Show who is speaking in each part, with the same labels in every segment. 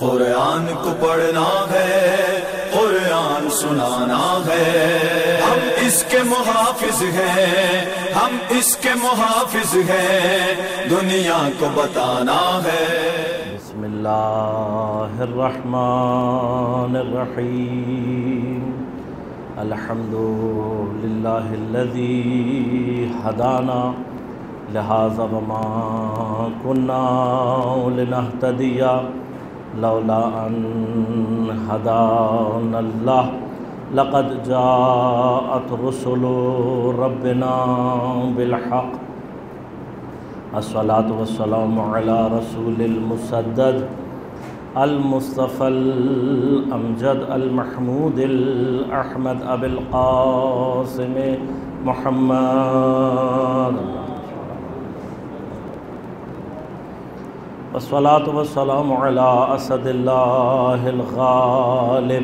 Speaker 1: قرآن کو پڑھنا ہے، قرآن سنانا ہے، ہم اس کے محافظ ہیں، ہم اس کے محافظ ہیں، دنیا کو بتانا ہے۔
Speaker 2: بسم اللہ الرحمن الرحیم، الحمد للہ الذی ہدانا لہذا وما كنا لنہتدی لولا ان ہدانا اللہ لقد جاءت رسل ربنا بالحق الصلاة والسلام على رسول المسدد المصطفى الأمجد المحمود الأحمد أبي القاسم محمد، والصلاة والسلام على أسد الله الغالب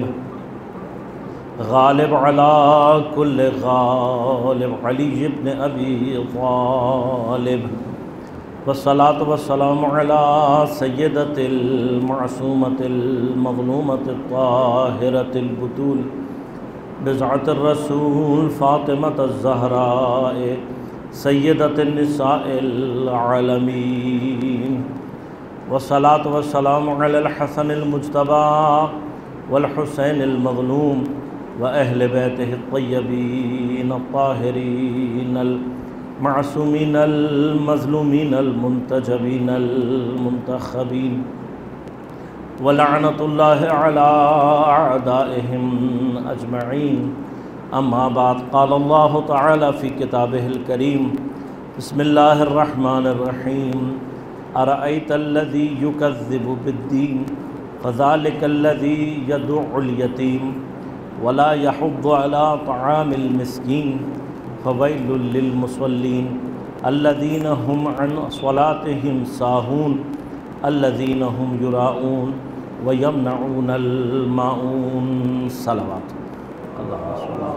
Speaker 2: غالب على كل غالب علي بن أبي طالب، والصلاة والسلام على سيدة المعصومة المظلومة الطاهرة البتول بضعة الرسول فاطمة الزهراء سيدة النساء العالمين، والصلاة والسلام على الحسن المجتبى والحسين المظلوم وأهل بيته الطيبين الطاهرين المعصومين المظلومين المنتجبين المنتخبين، ولعنة الله على أعدائهم أجمعين. أما بعد، قال الله تعالى في كتابه الكريم: بسم الله الرحمن الرحيم، أرأيت الذي يكذب بالدين فذلك الذي يدع اليتيم ولا يحض على طعام المسكين فويل للمصلين الذين هم عن صلاتهم ساهون الذين هم يراءون ويمنعون الماعون. صلوات اللہ علیہ.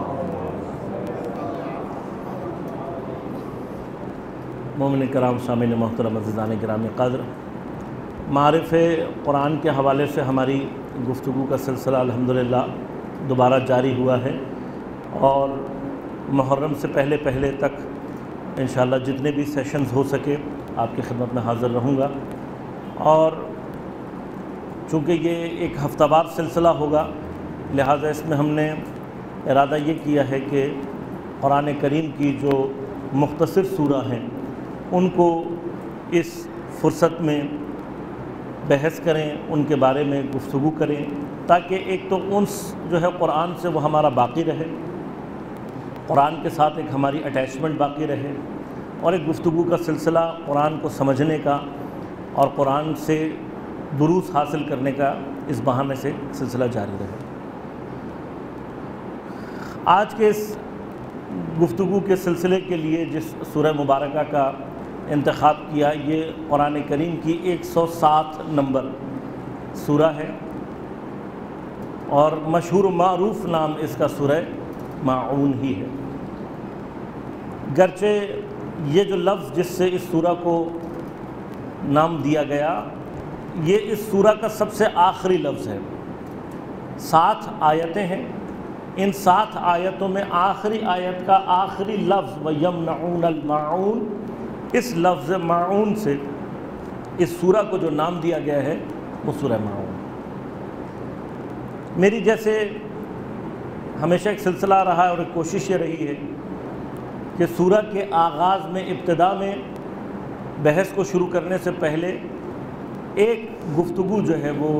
Speaker 2: مومن کرام، سامعین محترم، عزیزان گرامی قدر، معارف قرآن کے حوالے سے ہماری گفتگو کا سلسلہ الحمدللہ دوبارہ جاری ہوا ہے، اور محرم سے پہلے تک انشاءاللہ جتنے بھی سیشنز ہو سکے آپ کی خدمت میں حاضر رہوں گا. اور چونکہ یہ ایک ہفتہ وار سلسلہ ہوگا، لہٰذا اس میں ہم نے ارادہ یہ کیا ہے کہ قرآن کریم کی جو مختصر سورہ ہیں ان کو اس فرصت میں بحث کریں، ان کے بارے میں گفتگو کریں، تاکہ ایک تو انس جو ہے قرآن سے وہ ہمارا باقی رہے، قرآن کے ساتھ ایک ہماری اٹیچمنٹ باقی رہے، اور ایک گفتگو کا سلسلہ قرآن کو سمجھنے کا اور قرآن سے دروس حاصل کرنے کا اس بہانے سے سلسلہ جاری رہے. آج کے اس گفتگو کے سلسلے کے لیے جس سورہ مبارکہ کا انتخاب کیا، یہ قرآن کریم کی 107 نمبر سورہ ہے، اور مشہور و معروف نام اس کا سورہ ماعون ہی ہے. گرچہ یہ جو لفظ جس سے اس سورہ کو نام دیا گیا، یہ اس سورہ کا سب سے آخری لفظ ہے. 7 آیتیں ہیں، ان 7 آیتوں میں آخری آیت کا آخری لفظ وَيَمْنَعُونَ الْمَاعُونَ، اس لفظ ماعون سے اس سورہ کو جو نام دیا گیا ہے وہ سورہ ماعون. میری جیسے ہمیشہ ایک سلسلہ رہا ہے اور ایک کوشش یہ رہی ہے کہ سورہ کے آغاز میں، ابتدا میں بحث کو شروع کرنے سے پہلے ایک گفتگو جو ہے وہ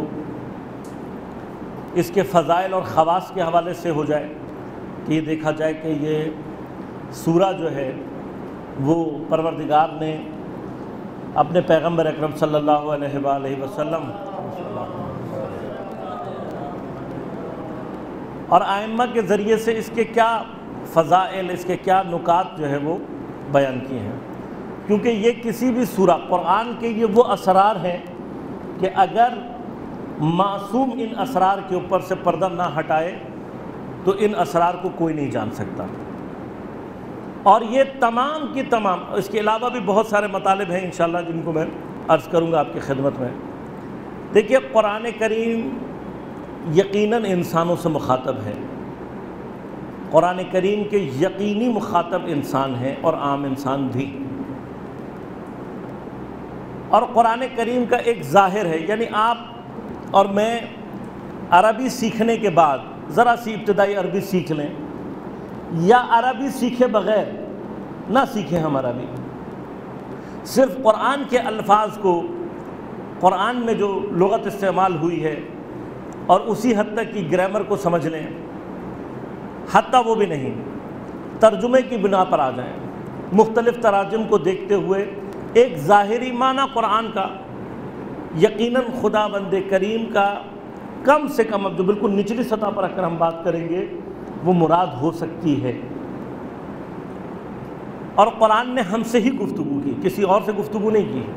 Speaker 2: اس کے فضائل اور خواص کے حوالے سے ہو جائے، کہ یہ دیکھا جائے کہ یہ سورہ جو ہے وہ پروردگار نے اپنے پیغمبر اکرم صلی اللہ علیہ وآلہ وسلم اور ائمہ کے ذریعے سے اس کے کیا فضائل، اس کے کیا نکات جو ہے وہ بیان کیے ہیں. کیونکہ یہ کسی بھی سورہ قرآن کے یہ وہ اسرار ہیں کہ اگر معصوم ان اسرار کے اوپر سے پردہ نہ ہٹائے تو ان اسرار کو کوئی نہیں جان سکتا. اور یہ تمام کی تمام، اس کے علاوہ بھی بہت سارے مطالب ہیں انشاءاللہ جن کو میں عرض کروں گا آپ کی خدمت میں. دیکھیے قرآن کریم یقیناً انسانوں سے مخاطب ہے، قرآن کریم کے یقینی مخاطب انسان ہیں اور عام انسان بھی، اور قرآن کریم کا ایک ظاہر ہے، یعنی آپ اور میں عربی سیکھنے کے بعد ذرا سی ابتدائی عربی سیکھ لیں یا عربی سیکھے بغیر نہ سیکھیں ہم عربی، صرف قرآن کے الفاظ کو، قرآن میں جو لغت استعمال ہوئی ہے اور اسی حد تک کی گرامر کو سمجھ لیں، حتیٰ وہ بھی نہیں، ترجمے کی بنا پر آ جائیں، مختلف تراجم کو دیکھتے ہوئے ایک ظاہری معنی قرآن کا یقیناً خدا بند کریم کا کم سے کم، اب جو بالکل نچلی سطح پر اگر ہم بات کریں گے وہ مراد ہو سکتی ہے۔ اور قرآن نے ہم سے ہی گفتگو کی، کسی اور سے گفتگو نہیں کی۔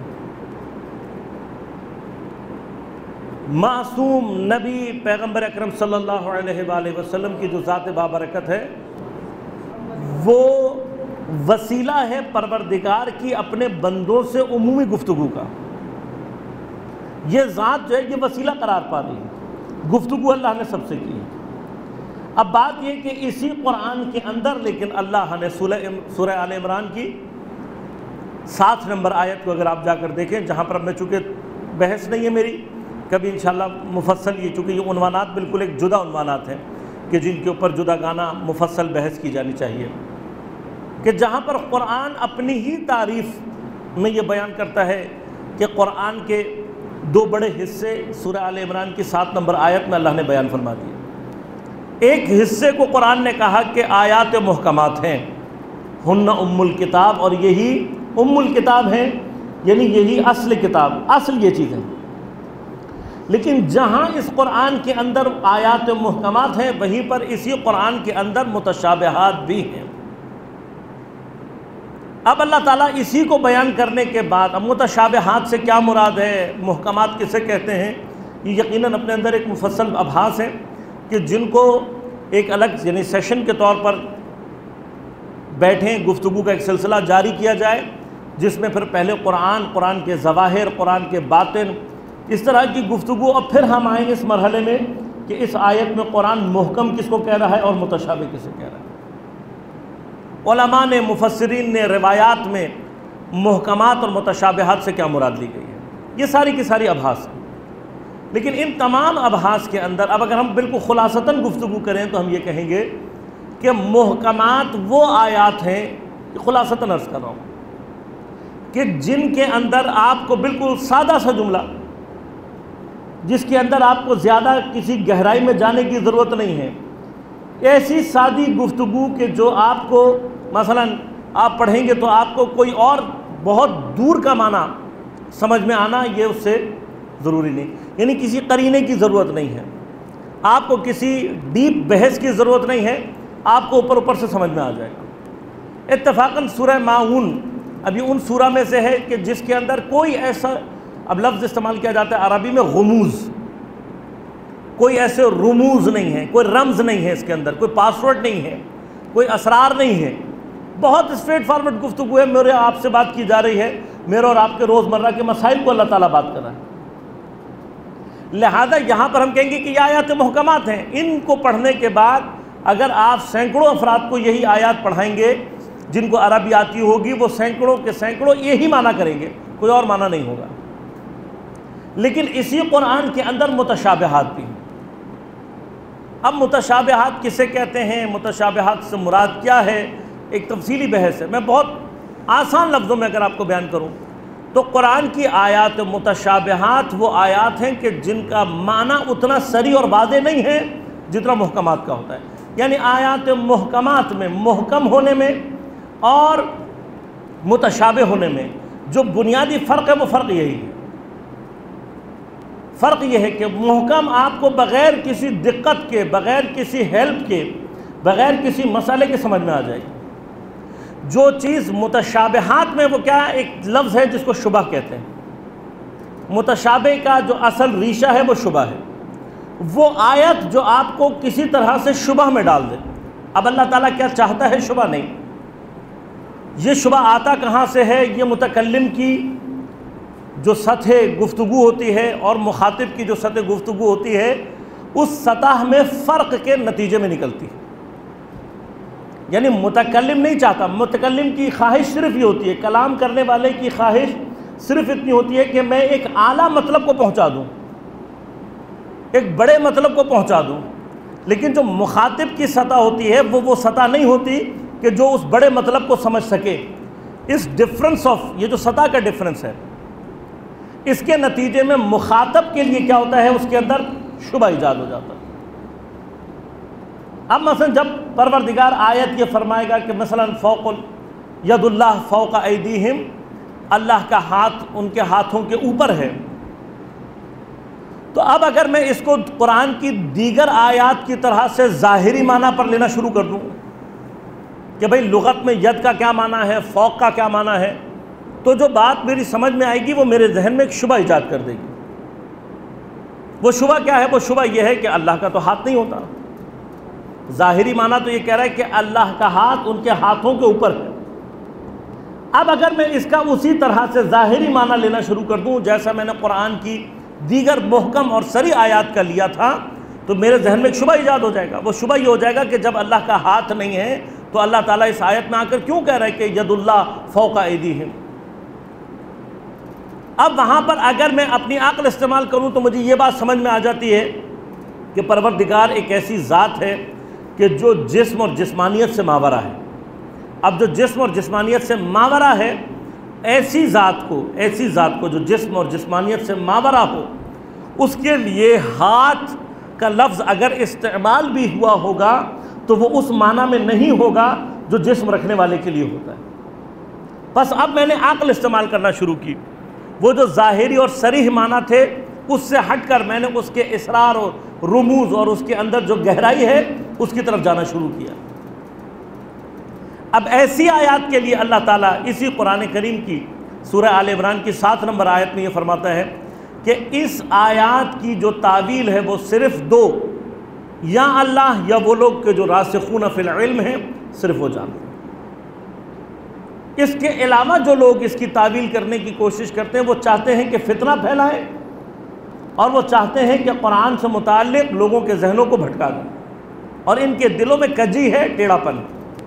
Speaker 2: معصوم نبی پیغمبر اکرم صلی اللہ علیہ وآلہ وسلم کی جو ذات بابرکت ہے، وہ وسیلہ ہے پروردگار کی اپنے بندوں سے عمومی گفتگو کا۔ یہ ذات جو ہے یہ وسیلہ قرار پا رہی ہے، گفتگو اللہ نے سب سے کی ہے۔ اب بات یہ کہ اسی قرآن کے اندر لیکن اللہ نے سورہ آل عمران کی 7 نمبر آیت کو اگر آپ جا کر دیکھیں، جہاں پر میں چونکہ بحث نہیں ہے میری، کبھی انشاءاللہ مفصل، یہ چونکہ یہ عنوانات بالکل ایک جدا عنوانات ہیں کہ جن کے اوپر جدا گانا مفصل بحث کی جانی چاہیے، کہ جہاں پر قرآن اپنی ہی تعریف میں یہ بیان کرتا ہے کہ قرآن کے 2 بڑے حصے سورہ آل عمران کی 7 نمبر آیت میں اللہ نے بیان فرما دیے۔ ایک حصے کو قرآن نے کہا کہ آیات محکمات ہیں، ہن ام الکتاب، اور یہی ام الکتاب ہیں، یعنی یہی اصل کتاب، اصل یہ چیز ہے۔ لیکن جہاں اس قرآن کے اندر آیات محکمات ہیں، وہیں پر اسی قرآن کے اندر متشابہات بھی ہیں۔ اب اللہ تعالیٰ اسی کو بیان کرنے کے بعد، اب متشابہات سے کیا مراد ہے، محکمات کسے کہتے ہیں، یہ یقیناً اپنے اندر ایک مفصل ابحاث ہے کہ جن کو ایک الگ یعنی سیشن کے طور پر بیٹھیں، گفتگو کا ایک سلسلہ جاری کیا جائے، جس میں پھر پہلے قرآن کے ظواہر، قرآن کے باطن، اس طرح کی گفتگو، اور پھر ہم آئیں اس مرحلے میں کہ اس آیت میں قرآن محکم کس کو کہہ رہا ہے اور متشابہ کسے کہہ رہا ہے۔ علماء نے، مفسرین نے روایات میں محکمات اور متشابہات سے کیا مراد لی گئی ہے، یہ ساری کی ساری ابحاث ہیں۔ لیکن ان تمام ابحاث کے اندر اب اگر ہم بالکل خلاصتاً گفتگو کریں تو ہم یہ کہیں گے کہ محکمات وہ آیات ہیں، خلاصتاً عرض کر رہا ہوں، کہ جن کے اندر آپ کو بالکل سادہ سا جملہ، جس کے اندر آپ کو زیادہ کسی گہرائی میں جانے کی ضرورت نہیں ہے، ایسی سادی گفتگو کہ جو آپ کو مثلا آپ پڑھیں گے تو آپ کو کوئی اور بہت دور کا معنی سمجھ میں آنا یہ اس سے ضروری نہیں، یعنی کسی قرینے کی ضرورت نہیں ہے، آپ کو کسی ڈیپ بحث کی ضرورت نہیں ہے، آپ کو اوپر سے سمجھ میں آ جائے گا۔ اتفاقاً سورہ ماعون ابھی ان سورہ میں سے ہے کہ جس کے اندر کوئی ایسا، اب لفظ استعمال کیا جاتا ہے عربی میں غموز، کوئی ایسے رموز نہیں ہے، کوئی رمز نہیں ہے، اس کے اندر کوئی پاسورڈ نہیں ہے، کوئی اسرار نہیں ہے، بہت اسٹریٹ فارورڈ گفتگو ہے، میرے آپ سے بات کی جا رہی ہے، میرے اور آپ کے روزمرہ کے مسائل کو اللہ تعالیٰ بات کر رہا ہے۔ لہذا یہاں پر ہم کہیں گے کہ یہ آیات محکمات ہیں، ان کو پڑھنے کے بعد اگر آپ سینکڑوں افراد کو یہی آیات پڑھائیں گے جن کو عربی آتی ہوگی، وہ سینکڑوں کے سینکڑوں یہی معنی کریں گے، کوئی اور معنی نہیں ہوگا۔ لیکن اسی قرآن کے اندر متشابہات بھی ہیں۔ اب متشابہات کسے کہتے ہیں، متشابہات سے مراد کیا ہے، ایک تفصیلی بحث ہے۔ میں بہت آسان لفظوں میں اگر آپ کو بیان کروں تو قرآن کی آیات متشابہات وہ آیات ہیں کہ جن کا معنی اتنا صریح اور واضح نہیں ہے جتنا محکمات کا ہوتا ہے، یعنی آیات محکمات میں محکم ہونے میں اور متشابہ ہونے میں جو بنیادی فرق ہے وہ فرق یہی ہے۔ فرق یہ ہے کہ محکم آپ کو بغیر کسی دقت کے، بغیر کسی ہیلپ کے، بغیر کسی مسئلے کے سمجھ میں آ جائے گی۔ جو چیز متشابہات میں وہ کیا ہے، ایک لفظ ہے جس کو شبہ کہتے ہیں، متشابہ کا جو اصل ریشہ ہے وہ شبہ ہے، وہ آیت جو آپ کو کسی طرح سے شبہ میں ڈال دے۔ اب اللہ تعالیٰ کیا چاہتا ہے؟ شبہ نہیں۔ یہ شبہ آتا کہاں سے ہے؟ یہ متکلم کی جو سطح گفتگو ہوتی ہے اور مخاطب کی جو سطح گفتگو ہوتی ہے اس سطح میں فرق کے نتیجے میں نکلتی ہے۔ یعنی متکلم نہیں چاہتا، متکلم کی خواہش صرف یہ ہوتی ہے، کلام کرنے والے کی خواہش صرف اتنی ہوتی ہے کہ میں ایک اعلیٰ مطلب کو پہنچا دوں، ایک بڑے مطلب کو پہنچا دوں، لیکن جو مخاطب کی سطح ہوتی ہے وہ سطح نہیں ہوتی کہ جو اس بڑے مطلب کو سمجھ سکے۔ اس ڈفرنس آف یہ جو سطح کا ڈفرنس ہے، اس کے نتیجے میں مخاطب کے لیے کیا ہوتا ہے، اس کے اندر شبہ ایجاد ہو جاتا ہے۔ اب مثلا جب پروردگار آیت یہ فرمائے گا کہ مثلا فوق ید اللہ فوق ایدیہم، اللہ کا ہاتھ ان کے ہاتھوں کے اوپر ہے، تو اب اگر میں اس کو قرآن کی دیگر آیات کی طرح سے ظاہری معنی پر لینا شروع کر دوں کہ بھئی لغت میں ید کا کیا معنی ہے، فوق کا کیا معنی ہے، تو جو بات میری سمجھ میں آئے گی وہ میرے ذہن میں ایک شبہ ایجاد کر دے گی۔ وہ شبہ کیا ہے؟ وہ شبہ یہ ہے کہ اللہ کا تو ہاتھ نہیں ہوتا۔ ظاہری معنی تو یہ کہہ رہا ہے کہ اللہ کا ہاتھ ان کے ہاتھوں کے اوپر ہے۔ اب اگر میں اس کا اسی طرح سے ظاہری معنی لینا شروع کر دوں جیسا میں نے قرآن کی دیگر محکم اور صریح آیات کا لیا تھا، تو میرے ذہن میں ایک شبہ ایجاد ہو جائے گا۔ وہ شبہ یہ ہو جائے گا کہ جب اللہ کا ہاتھ نہیں ہے تو اللہ تعالیٰ اس آیت میں آ کر کیوں کہہ رہا ہے کہ ید اللہ فوق ایدیہم؟ اب وہاں پر اگر میں اپنی عقل استعمال کروں تو مجھے یہ بات سمجھ میں آ جاتی ہے کہ پروردگار ایک ایسی ذات ہے کہ جو جسم اور جسمانیت سے ماورا ہے۔ اب جو جسم اور جسمانیت سے ماورا ہے، ایسی ذات کو جو جسم اور جسمانیت سے ماورا ہو، اس کے لیے ہاتھ کا لفظ اگر استعمال بھی ہوا ہوگا تو وہ اس معنی میں نہیں ہوگا جو جسم رکھنے والے کے لیے ہوتا ہے۔ بس اب میں نے عقل استعمال کرنا شروع کی، وہ جو ظاہری اور صریح معنی تھے اس سے ہٹ کر میں نے اس کے اسرار اور رموز اور اس کے اندر جو گہرائی ہے اس کی طرف جانا شروع کیا۔ اب ایسی آیات کے لیے اللہ تعالیٰ اسی قرآن کریم کی سورہ آل عمران کی 7 نمبر آیت میں یہ فرماتا ہے کہ اس آیات کی جو تعویل ہے وہ صرف دو، یا اللہ یا وہ لوگ کہ جو راسخون فی العلم ہیں صرف وہ جانتے ہیں۔ اس کے علاوہ جو لوگ اس کی تعویل کرنے کی کوشش کرتے ہیں وہ چاہتے ہیں کہ فتنہ پھیلائے اور وہ چاہتے ہیں کہ قرآن سے متعلق لوگوں کے ذہنوں کو بھٹکا دیں، اور ان کے دلوں میں کجی ہے، ٹیڑھا پن۔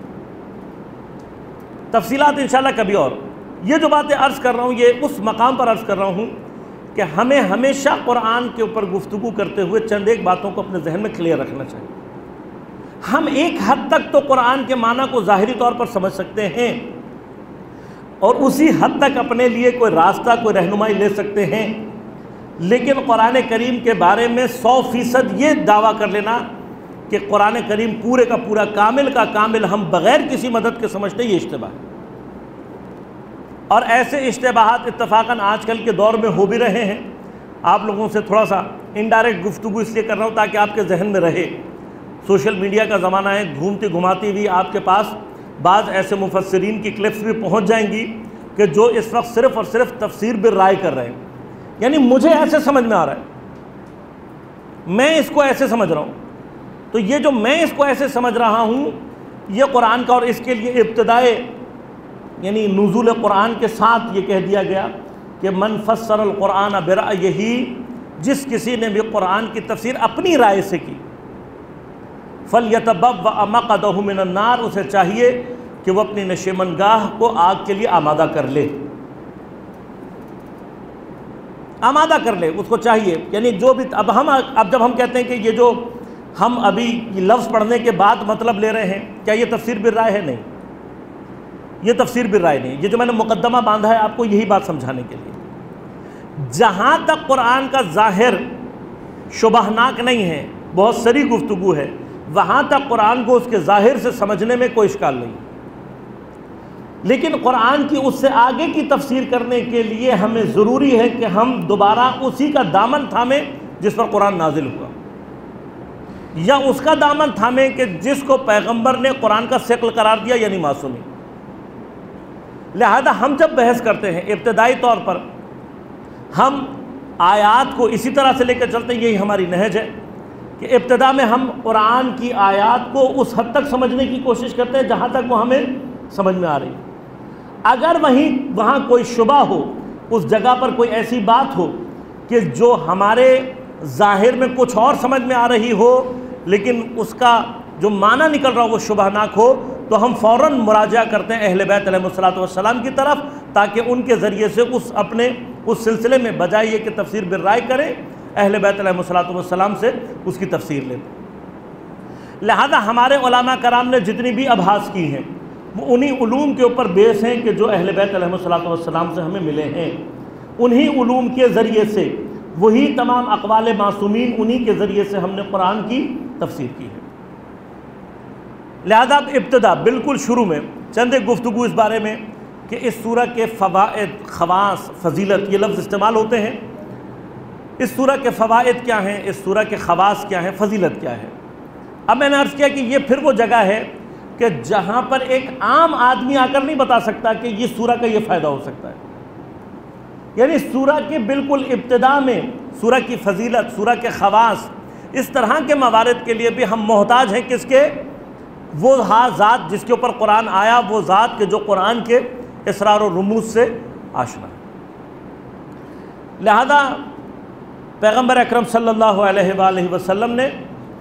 Speaker 2: تفصیلات انشاءاللہ کبھی اور۔ یہ جو باتیں عرض کر رہا ہوں یہ اس مقام پر عرض کر رہا ہوں کہ ہمیں ہمیشہ قرآن کے اوپر گفتگو کرتے ہوئے چند ایک باتوں کو اپنے ذہن میں کلیئر رکھنا چاہیے۔ ہم ایک حد تک تو قرآن کے معنی کو ظاہری طور پر سمجھ سکتے ہیں اور اسی حد تک اپنے لیے کوئی راستہ کوئی رہنمائی لے سکتے ہیں، لیکن قرآن کریم کے بارے میں 100% یہ دعویٰ کر لینا کہ قرآن کریم پورے کا پورا کامل کا کامل ہم بغیر کسی مدد کے سمجھتے ہیں، یہ اشتباہ ہے۔ اور ایسے اشتباہات اتفاقاً آج کل کے دور میں ہو بھی رہے ہیں۔ آپ لوگوں سے تھوڑا سا انڈائریکٹ گفتگو اس لیے کر رہا ہوں تاکہ آپ کے ذہن میں رہے۔ سوشل میڈیا کا زمانہ ہے، گھومتی گھماتی ہوئی آپ کے پاس بعض ایسے مفسرین کی کلپس بھی پہنچ جائیں گی کہ جو اس وقت صرف اور صرف تفسیر بالرائے کر رہے ہیں۔ یعنی مجھے ایسے سمجھ میں آ رہا ہے، میں اس کو ایسے سمجھ رہا ہوں، تو یہ جو میں اس کو ایسے سمجھ رہا ہوں یہ قرآن کا، اور اس کے لیے ابتدائے یعنی نزول قرآن کے ساتھ یہ کہہ دیا گیا کہ من فسر القرآن برأیہ، جس کسی نے بھی قرآن کی تفسیر اپنی رائے سے کی، فَلْيَتَبَوَّأْ مَقْعَدَهُ مِنَ النَّارِ، اسے چاہیے کہ وہ اپنی نشیمنگاہ کو آگ کے لیے آمادہ کر لے، آمادہ کر لے، اس کو چاہیے۔ یعنی جو بھی اب جب ہم کہتے ہیں کہ یہ جو ہم ابھی یہ لفظ پڑھنے کے بعد مطلب لے رہے ہیں، کیا یہ تفسیر بالرائے ہے؟ نہیں، یہ تفسیر بالرائے نہیں۔ یہ جو میں نے مقدمہ باندھا ہے آپ کو یہی بات سمجھانے کے لیے۔ جہاں تک قرآن کا ظاہر شبہناک نہیں ہے، بہت صریح گفتگو ہے، وہاں تک قرآن کو اس کے ظاہر سے سمجھنے میں کوئی اشکال نہیں، لیکن قرآن کی اس سے آگے کی تفسیر کرنے کے لیے ہمیں ضروری ہے کہ ہم دوبارہ اسی کا دامن تھامیں جس پر قرآن نازل ہوا، یا اس کا دامن تھامیں کہ جس کو پیغمبر نے قرآن کا ثقل قرار دیا، یعنی معصومی۔ لہذا ہم جب بحث کرتے ہیں ابتدائی طور پر ہم آیات کو اسی طرح سے لے کر چلتے ہیں، یہی ہماری نہج ہے کہ ابتدا میں ہم قرآن کی آیات کو اس حد تک سمجھنے کی کوشش کرتے ہیں جہاں تک وہ ہمیں سمجھ میں آ رہی ہے۔ اگر وہاں کوئی شبہ ہو اس جگہ پر کوئی ایسی بات ہو کہ جو ہمارے ظاہر میں کچھ اور سمجھ میں آ رہی ہو لیکن اس کا جو معنی نکل رہا ہو وہ شبہناک ہو، تو ہم فوراً مراجعہ کرتے ہیں اہل بیت علیہ السلام کی طرف، تاکہ ان کے ذریعے سے اس سلسلے میں بجائے یہ کہ تفسیر بالرائے کریں، اہل بیت علیہ السلام سے اس کی تفسیر لیں۔ لہذا ہمارے علماء کرام نے جتنی بھی ابحاث کی ہیں وہ انہی علوم کے اوپر بیس ہیں کہ جو اہل بیت علیہ السلام سے ہمیں ملے ہیں، انہی علوم کے ذریعے سے، وہی تمام اقوال معصومین، انہی کے ذریعے سے ہم نے قرآن کی تفسیر کی ہے۔ لہذا ابتدا بالکل شروع میں چند ایک گفتگو اس بارے میں کہ اس سورہ کے فوائد، خواص، فضیلت، یہ لفظ استعمال ہوتے ہیں۔ اس سورہ کے فوائد کیا ہیں، اس سورہ کے خواص کیا ہیں، فضیلت کیا ہے۔ اب میں نے عرض کیا کہ یہ پھر وہ جگہ ہے کہ جہاں پر ایک عام آدمی آ کر نہیں بتا سکتا کہ یہ سورہ کا یہ فائدہ ہو سکتا ہے۔ یعنی سورہ کے بالکل ابتدا میں سورہ کی فضیلت، سورہ کے خواص، اس طرح کے موارد کے لیے بھی ہم محتاج ہیں کس کے؟ وہ ذات جس کے اوپر قرآن آیا، وہ ذات کے جو قرآن کے اسرار و رموز سے آشنا ہے۔ لہذا پیغمبر اکرم صلی اللہ علیہ وآلہ وسلم نے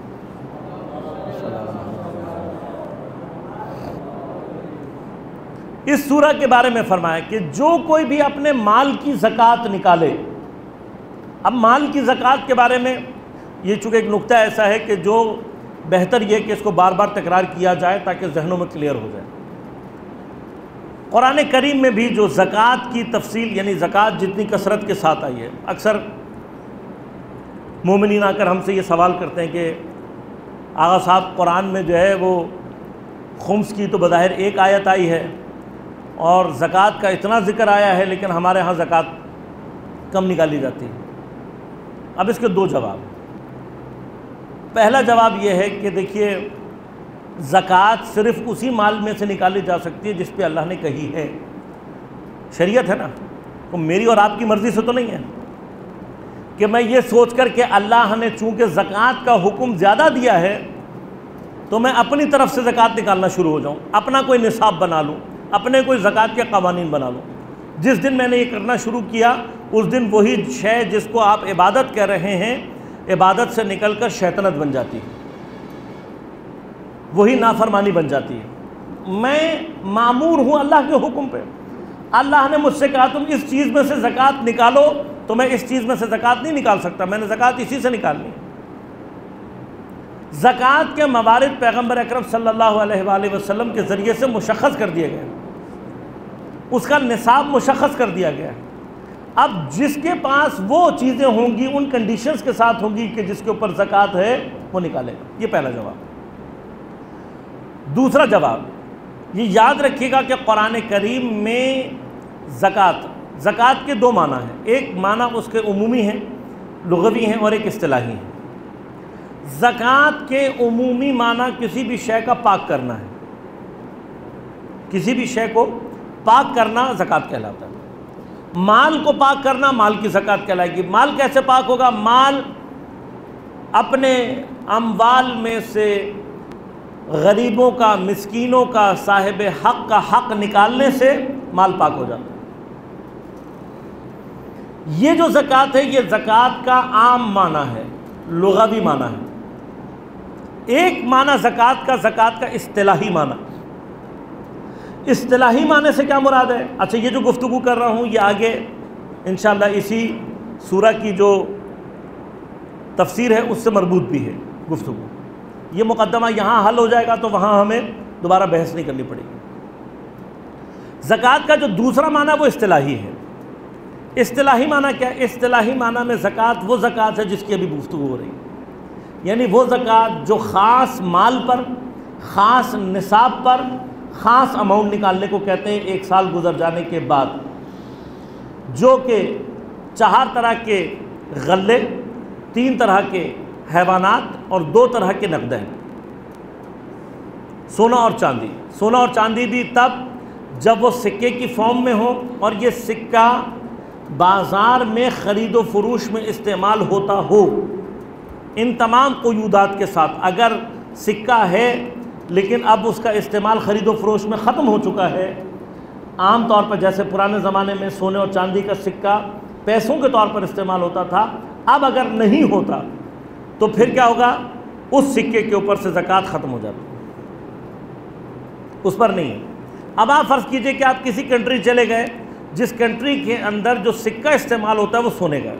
Speaker 2: اس سورہ کے بارے میں فرمایا کہ جو کوئی بھی اپنے مال کی زکوٰۃ نکالے۔ اب مال کی زکوٰۃ کے بارے میں یہ چونکہ ایک نقطہ ایسا ہے کہ جو بہتر یہ کہ اس کو بار بار تکرار کیا جائے تاکہ ذہنوں میں کلیئر ہو جائے۔ قرآن کریم میں بھی جو زکوٰۃ کی تفصیل، یعنی زکوٰۃ جتنی کثرت کے ساتھ آئی ہے، اکثر مومنین آ کر ہم سے یہ سوال کرتے ہیں کہ آغا صاحب قرآن میں جو ہے وہ خمس کی تو بظاہر ایک آیت آئی ہے اور زکوٰۃ کا اتنا ذکر آیا ہے لیکن ہمارے ہاں زکوٰۃ کم نکالی جاتی ہے۔ اب اس کے دو جواب۔ پہلا جواب یہ ہے کہ دیکھیے زکوٰۃ صرف اسی مال میں سے نکالی جا سکتی ہے جس پہ اللہ نے کہی ہے، شریعت ہے نا، تو میری اور آپ کی مرضی سے تو نہیں ہے کہ میں یہ سوچ کر کہ اللہ نے چونکہ زکوٰۃ کا حکم زیادہ دیا ہے تو میں اپنی طرف سے زکوٰۃ نکالنا شروع ہو جاؤں، اپنا کوئی نصاب بنا لوں، اپنے کوئی زکوٰۃ کے قوانین بنا لوں۔ جس دن میں نے یہ کرنا شروع کیا اس دن وہی شے جس کو آپ عبادت کہہ رہے ہیں، عبادت سے نکل کر شیطنت بن جاتی ہے، وہی نافرمانی بن جاتی ہے۔ میں مامور ہوں اللہ کے حکم پہ، اللہ نے مجھ سے کہا تم اس چیز میں سے زکوٰۃ نکالو، تو میں اس چیز میں سے زکوٰۃ نہیں نکال سکتا، میں نے زکوٰۃ اسی سے نکالنی ہے۔ زکوٰۃ کے موارد پیغمبر اکرم صلی اللہ علیہ وآلہ وسلم کے ذریعے سے مشخص کر دیے گئے، اس کا نصاب مشخص کر دیا گیا ہے۔ اب جس کے پاس وہ چیزیں ہوں گی ان کنڈیشنز کے ساتھ ہوں گی کہ جس کے اوپر زکوٰۃ ہے وہ نکالے گا۔ یہ پہلا جواب۔ دوسرا جواب، یہ یاد رکھیے گا کہ قرآن کریم میں زکوٰۃ کے دو معنی ہیں، ایک معنی اس کے عمومی ہیں، لغوی ہیں، اور ایک اصطلاحی ہیں۔ زکوٰۃ کے عمومی معنی کسی بھی شے کا پاک کرنا ہے، کسی بھی شے کو پاک کرنا زکوٰۃ کہلاتا ہے۔ مال کو پاک کرنا مال کی زکوٰۃ کہلائے گی۔ مال کیسے پاک ہوگا؟ مال اپنے اموال میں سے غریبوں کا، مسکینوں کا، صاحب حق کا حق نکالنے سے مال پاک ہو جاتا ہے۔ یہ جو زکوٰۃ ہے یہ زکوٰۃ کا عام معنی ہے، لغوی معنی ہے۔ ایک معنی زکوٰۃ کا اصطلاحی معنی۔ اصطلاحی معنی سے کیا مراد ہے؟ اچھا، یہ جو گفتگو کر رہا ہوں یہ آگے انشاءاللہ اسی سورہ کی جو تفسیر ہے اس سے مربوط بھی ہے گفتگو۔ یہ مقدمہ یہاں حل ہو جائے گا تو وہاں ہمیں دوبارہ بحث نہیں کرنی پڑے گی۔ زکوٰۃ کا جو دوسرا معنی وہ اصطلاحی ہے۔ اصطلاحی معنی کیا ہے؟ اصطلاحی معنی میں زکوٰۃ وہ زکوٰۃ ہے جس کی ابھی گفتگو ہو رہی ہے، یعنی وہ زکوٰۃ جو خاص مال پر، خاص نصاب پر، خاص اماؤنٹ نکالنے کو کہتے ہیں ایک سال گزر جانے کے بعد، جو کہ 4 طرح کے غلے، 3 طرح کے حیوانات اور 2 طرح کے نقدیں، سونا اور چاندی۔ سونا اور چاندی بھی تب جب وہ سکے کی فارم میں ہو اور یہ سکہ بازار میں خرید و فروش میں استعمال ہوتا ہو، ان تمام قیودات کے ساتھ۔ اگر سکہ ہے لیکن اب اس کا استعمال خرید و فروش میں ختم ہو چکا ہے عام طور پر جیسے پرانے زمانے میں سونے اور چاندی کا سکہ پیسوں کے طور پر استعمال ہوتا تھا، اب اگر نہیں ہوتا تو پھر کیا ہوگا؟ اس سکے کے اوپر سے زکوٰۃ ختم ہو جاتی، اس پر نہیں ہے۔ اب آپ فرض کیجئے کہ آپ کسی کنٹری چلے گئے جس کنٹری کے اندر جو سکہ استعمال ہوتا ہے وہ سونے کا ہے،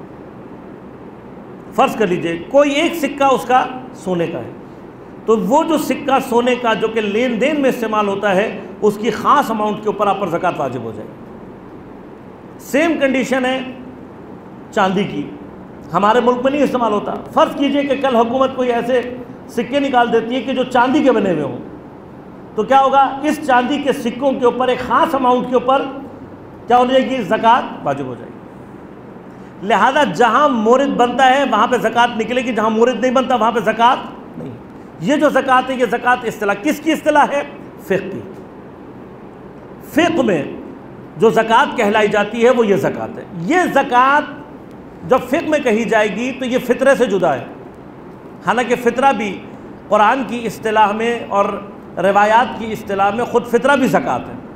Speaker 2: فرض کر لیجئے کوئی ایک سکہ اس کا سونے کا ہے، تو وہ جو سکہ سونے کا جو کہ لین دین میں استعمال ہوتا ہے اس کی خاص اماؤنٹ کے اوپر آپ پر زکوٰۃ واجب ہو جائے گی۔ سیم کنڈیشن ہے چاندی کی، ہمارے ملک میں نہیں استعمال ہوتا۔ فرض کیجئے کہ کل حکومت کوئی ایسے سکے نکال دیتی ہے کہ جو چاندی کے بنے ہوئے ہوں، تو کیا ہوگا؟ اس چاندی کے سکوں کے اوپر ایک خاص اماؤنٹ کے اوپر کیا ہو جائے گی؟ زکوٰۃ واجب ہو جائے گی۔ لہذا جہاں مورد بنتا ہے وہاں پہ زکوٰۃ نکلے گی، جہاں مورد نہیں بنتا وہاں پہ زکوٰۃ نہیں۔ یہ جو زکوٰۃ ہے یہ زکوٰۃ اصطلاح کس کی اصطلاح ہے؟ فقہ کی۔ فقہ میں جو زکوٰۃ کہلائی جاتی ہے وہ یہ زکوٰۃ ہے۔ یہ زکوٰۃ جب فقہ میں کہی جائے گی تو یہ فطرے سے جدا ہے، حالانکہ فطرہ بھی قرآن کی اصطلاح میں اور روایات کی اصطلاح میں خود فطرہ بھی زکوٰۃ ہے۔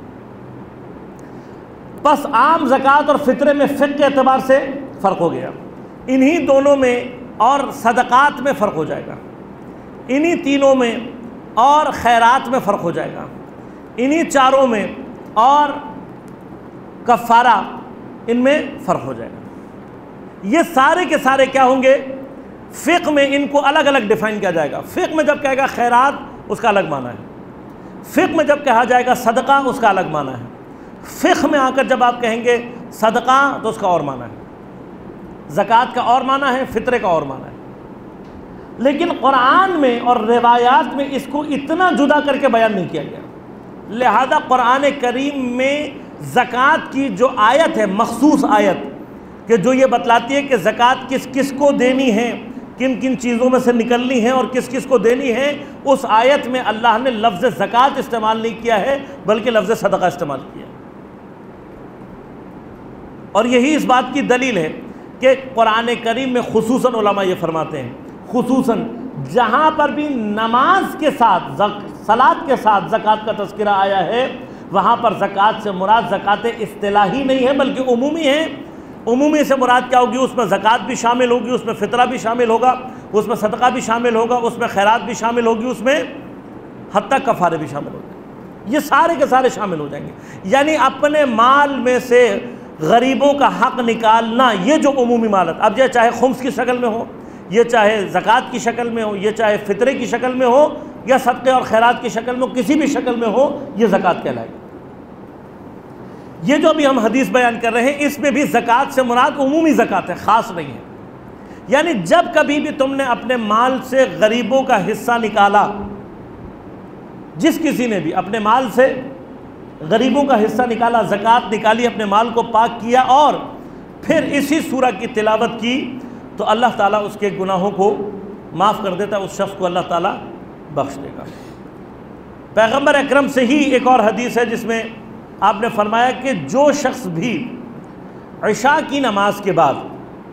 Speaker 2: بس عام زکوٰۃ اور فطرے میں فقہ کے اعتبار سے فرق ہو گیا، انہی دونوں میں اور صدقات میں فرق ہو جائے گا، انہی تینوں میں اور خیرات میں فرق ہو جائے گا، انہی چاروں میں اور کفارہ ان میں فرق ہو جائے گا۔ یہ سارے کے سارے کیا ہوں گے؟ فقہ میں ان کو الگ الگ ڈیفائن کیا جائے گا۔ فقہ میں جب کہے گا خیرات اس کا الگ معنی ہے، فقہ میں جب کہا جائے گا صدقہ اس کا الگ معنی ہے، فقہ میں آ کر جب آپ کہیں گے صدقہ تو اس کا اور معنی ہے، زکوٰۃ کا اور معنی ہے، فطرے کا اور معنی ہے۔ لیکن قرآن میں اور روایات میں اس کو اتنا جدا کر کے بیان نہیں کیا گیا، لہذا قرآن کریم میں زکوٰۃ کی جو آیت ہے، مخصوص آیت کہ جو یہ بتلاتی ہے کہ زکوٰۃ کس کس کو دینی ہے، کن کن چیزوں میں سے نکلنی ہے اور کس کس کو دینی ہے، اس آیت میں اللہ نے لفظ زکوٰۃ استعمال نہیں کیا ہے بلکہ لفظ صدقہ استعمال کیا ہے۔ اور یہی اس بات کی دلیل ہے کہ قرآن کریم میں خصوصاً علماء یہ فرماتے ہیں، خصوصاً جہاں پر بھی نماز کے ساتھ صلاۃ کے ساتھ زکوٰۃ کا تذکرہ آیا ہے وہاں پر زکوٰۃ سے مراد زکوٰۃ اصطلاحی نہیں ہے بلکہ عمومی ہے۔ عمومی سے مراد کیا ہوگی؟ اس میں زکوٰۃ بھی شامل ہوگی، اس میں فطرہ بھی شامل ہوگا، اس میں صدقہ بھی شامل ہوگا، اس میں خیرات بھی شامل ہوگی، اس میں حتیٰ کفارے بھی شامل ہو جائیں گے، یہ سارے کے سارے شامل ہو جائیں گے۔ یعنی اپنے مال میں سے غریبوں کا حق نکالنا، یہ جو عمومی مال ہے، اب یہ چاہے خمس کی شکل میں ہو، یہ چاہے زکوٰۃ کی شکل میں ہو، یہ چاہے فطرے کی شکل میں ہو یا صدقے اور خیرات کی شکل میں ہو، کسی بھی شکل میں ہو، یہ زکوٰۃ کہلائے گی۔ یہ جو ابھی ہم حدیث بیان کر رہے ہیں اس میں بھی زکوٰۃ سے مراد عمومی زکوٰۃ ہے، خاص نہیں ہے۔ یعنی جب کبھی بھی تم نے اپنے مال سے غریبوں کا حصہ نکالا، جس کسی نے بھی اپنے مال سے غریبوں کا حصہ نکالا، زکوٰۃ نکالی، اپنے مال کو پاک کیا اور پھر اسی سورہ کی تلاوت کی تو اللہ تعالیٰ اس کے گناہوں کو معاف کر دیتا ہے، اس شخص کو اللہ تعالیٰ بخش دے گا۔ پیغمبر اکرم سے ہی ایک اور حدیث ہے جس میں آپ نے فرمایا کہ جو شخص بھی عشاء کی نماز کے بعد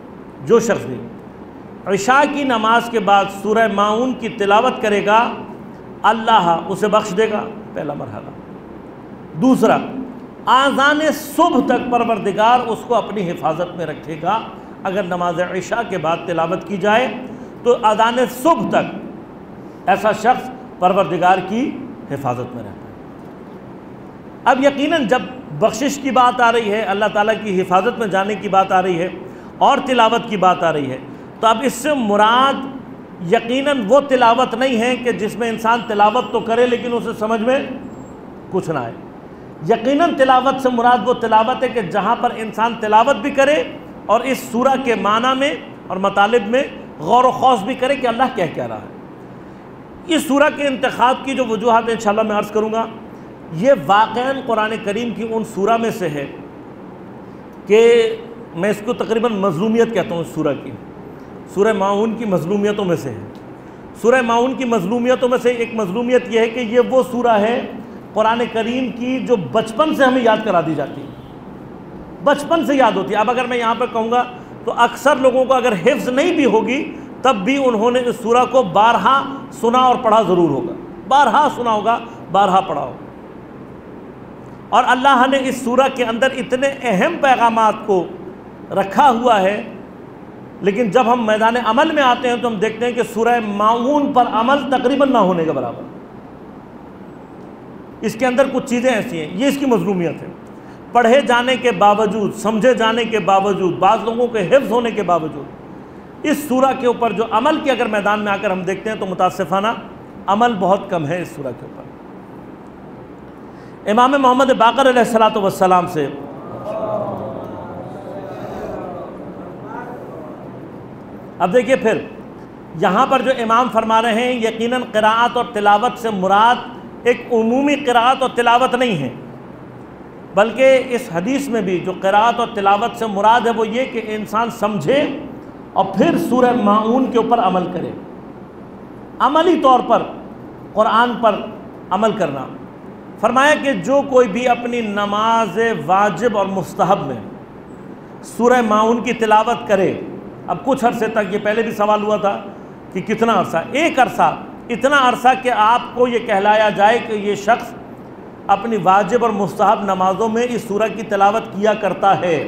Speaker 2: عشاء کی نماز کے بعد سورہ ماعون کی تلاوت کرے گا اللہ اسے بخش دے گا، پہلا مرحلہ۔ دوسرا، آذان صبح تک پروردگار اس کو اپنی حفاظت میں رکھے گا۔ اگر نماز عشاء کے بعد تلاوت کی جائے تو آذان صبح تک ایسا شخص پروردگار کی حفاظت میں رہتا ہے۔ اب یقیناً جب بخشش کی بات آ رہی ہے، اللہ تعالیٰ کی حفاظت میں جانے کی بات آ رہی ہے اور تلاوت کی بات آ رہی ہے، تو اب اس سے مراد یقیناً وہ تلاوت نہیں ہے کہ جس میں انسان تلاوت تو کرے لیکن اسے سمجھ میں کچھ نہ آئے۔ یقیناً تلاوت سے مراد وہ تلاوت ہے کہ جہاں پر انسان تلاوت بھی کرے اور اس سورہ کے معنی میں اور مطالب میں غور و خوض بھی کرے کہ اللہ کیا رہا ہے۔ اس سورہ کے انتخاب کی جو وجوہات انشاءاللہ میں عرض کروں گا، یہ واقعاً قرآن کریم کی ان سورہ میں سے ہے کہ میں اس کو تقریباً مظلومیت کہتا ہوں۔ اس سورہ کی، سورہ ماعون کی مظلومیتوں میں سے ہے۔ سورہ ماعون کی مظلومیتوں میں سے ایک مظلومیت یہ ہے کہ یہ وہ سورہ ہے قرآن کریم کی جو بچپن سے ہمیں یاد کرا دی جاتی ہے، بچپن سے یاد ہوتی ہے۔ اب اگر میں یہاں پہ کہوں گا تو اکثر لوگوں کو اگر حفظ نہیں بھی ہوگی تب بھی انہوں نے اس سورہ کو بارہا سنا اور پڑھا ضرور ہوگا، بارہا سنا ہوگا، بارہا پڑھا ہوگا۔ اور اللہ نے اس سورہ کے اندر اتنے اہم پیغامات کو رکھا ہوا ہے، لیکن جب ہم میدان عمل میں آتے ہیں تو ہم دیکھتے ہیں کہ سورہ ماعون پر عمل تقریباً نہ ہونے کے برابر۔ اس کے اندر کچھ چیزیں ایسی ہیں، یہ اس کی مظلومیت ہے، پڑھے جانے کے باوجود، سمجھے جانے کے باوجود، بعض لوگوں کے حفظ ہونے کے باوجود اس سورہ کے اوپر جو عمل کی اگر میدان میں آ کر ہم دیکھتے ہیں تو متاسفانہ عمل بہت کم ہے اس سورہ کے اوپر۔ امام محمد باقر علیہ السلام سے اب دیکھیے پھر یہاں پر جو امام فرما رہے ہیں یقیناً قراءت اور تلاوت سے مراد ایک عمومی قراءت اور تلاوت نہیں ہے، بلکہ اس حدیث میں بھی جو قراءت اور تلاوت سے مراد ہے وہ یہ کہ انسان سمجھے اور پھر سورہ ماعون کے اوپر عمل کرے، عملی طور پر قرآن پر عمل کرنا۔ فرمایا کہ جو کوئی بھی اپنی نماز واجب اور مستحب میں سورہ ماعون کی تلاوت کرے، اب کچھ عرصے تک، یہ پہلے بھی سوال ہوا تھا کہ کتنا عرصہ، ایک عرصہ، اتنا عرصہ کہ آپ کو یہ کہلایا جائے کہ یہ شخص اپنی واجب اور مستحب نمازوں میں اس سورہ کی تلاوت کیا کرتا ہے۔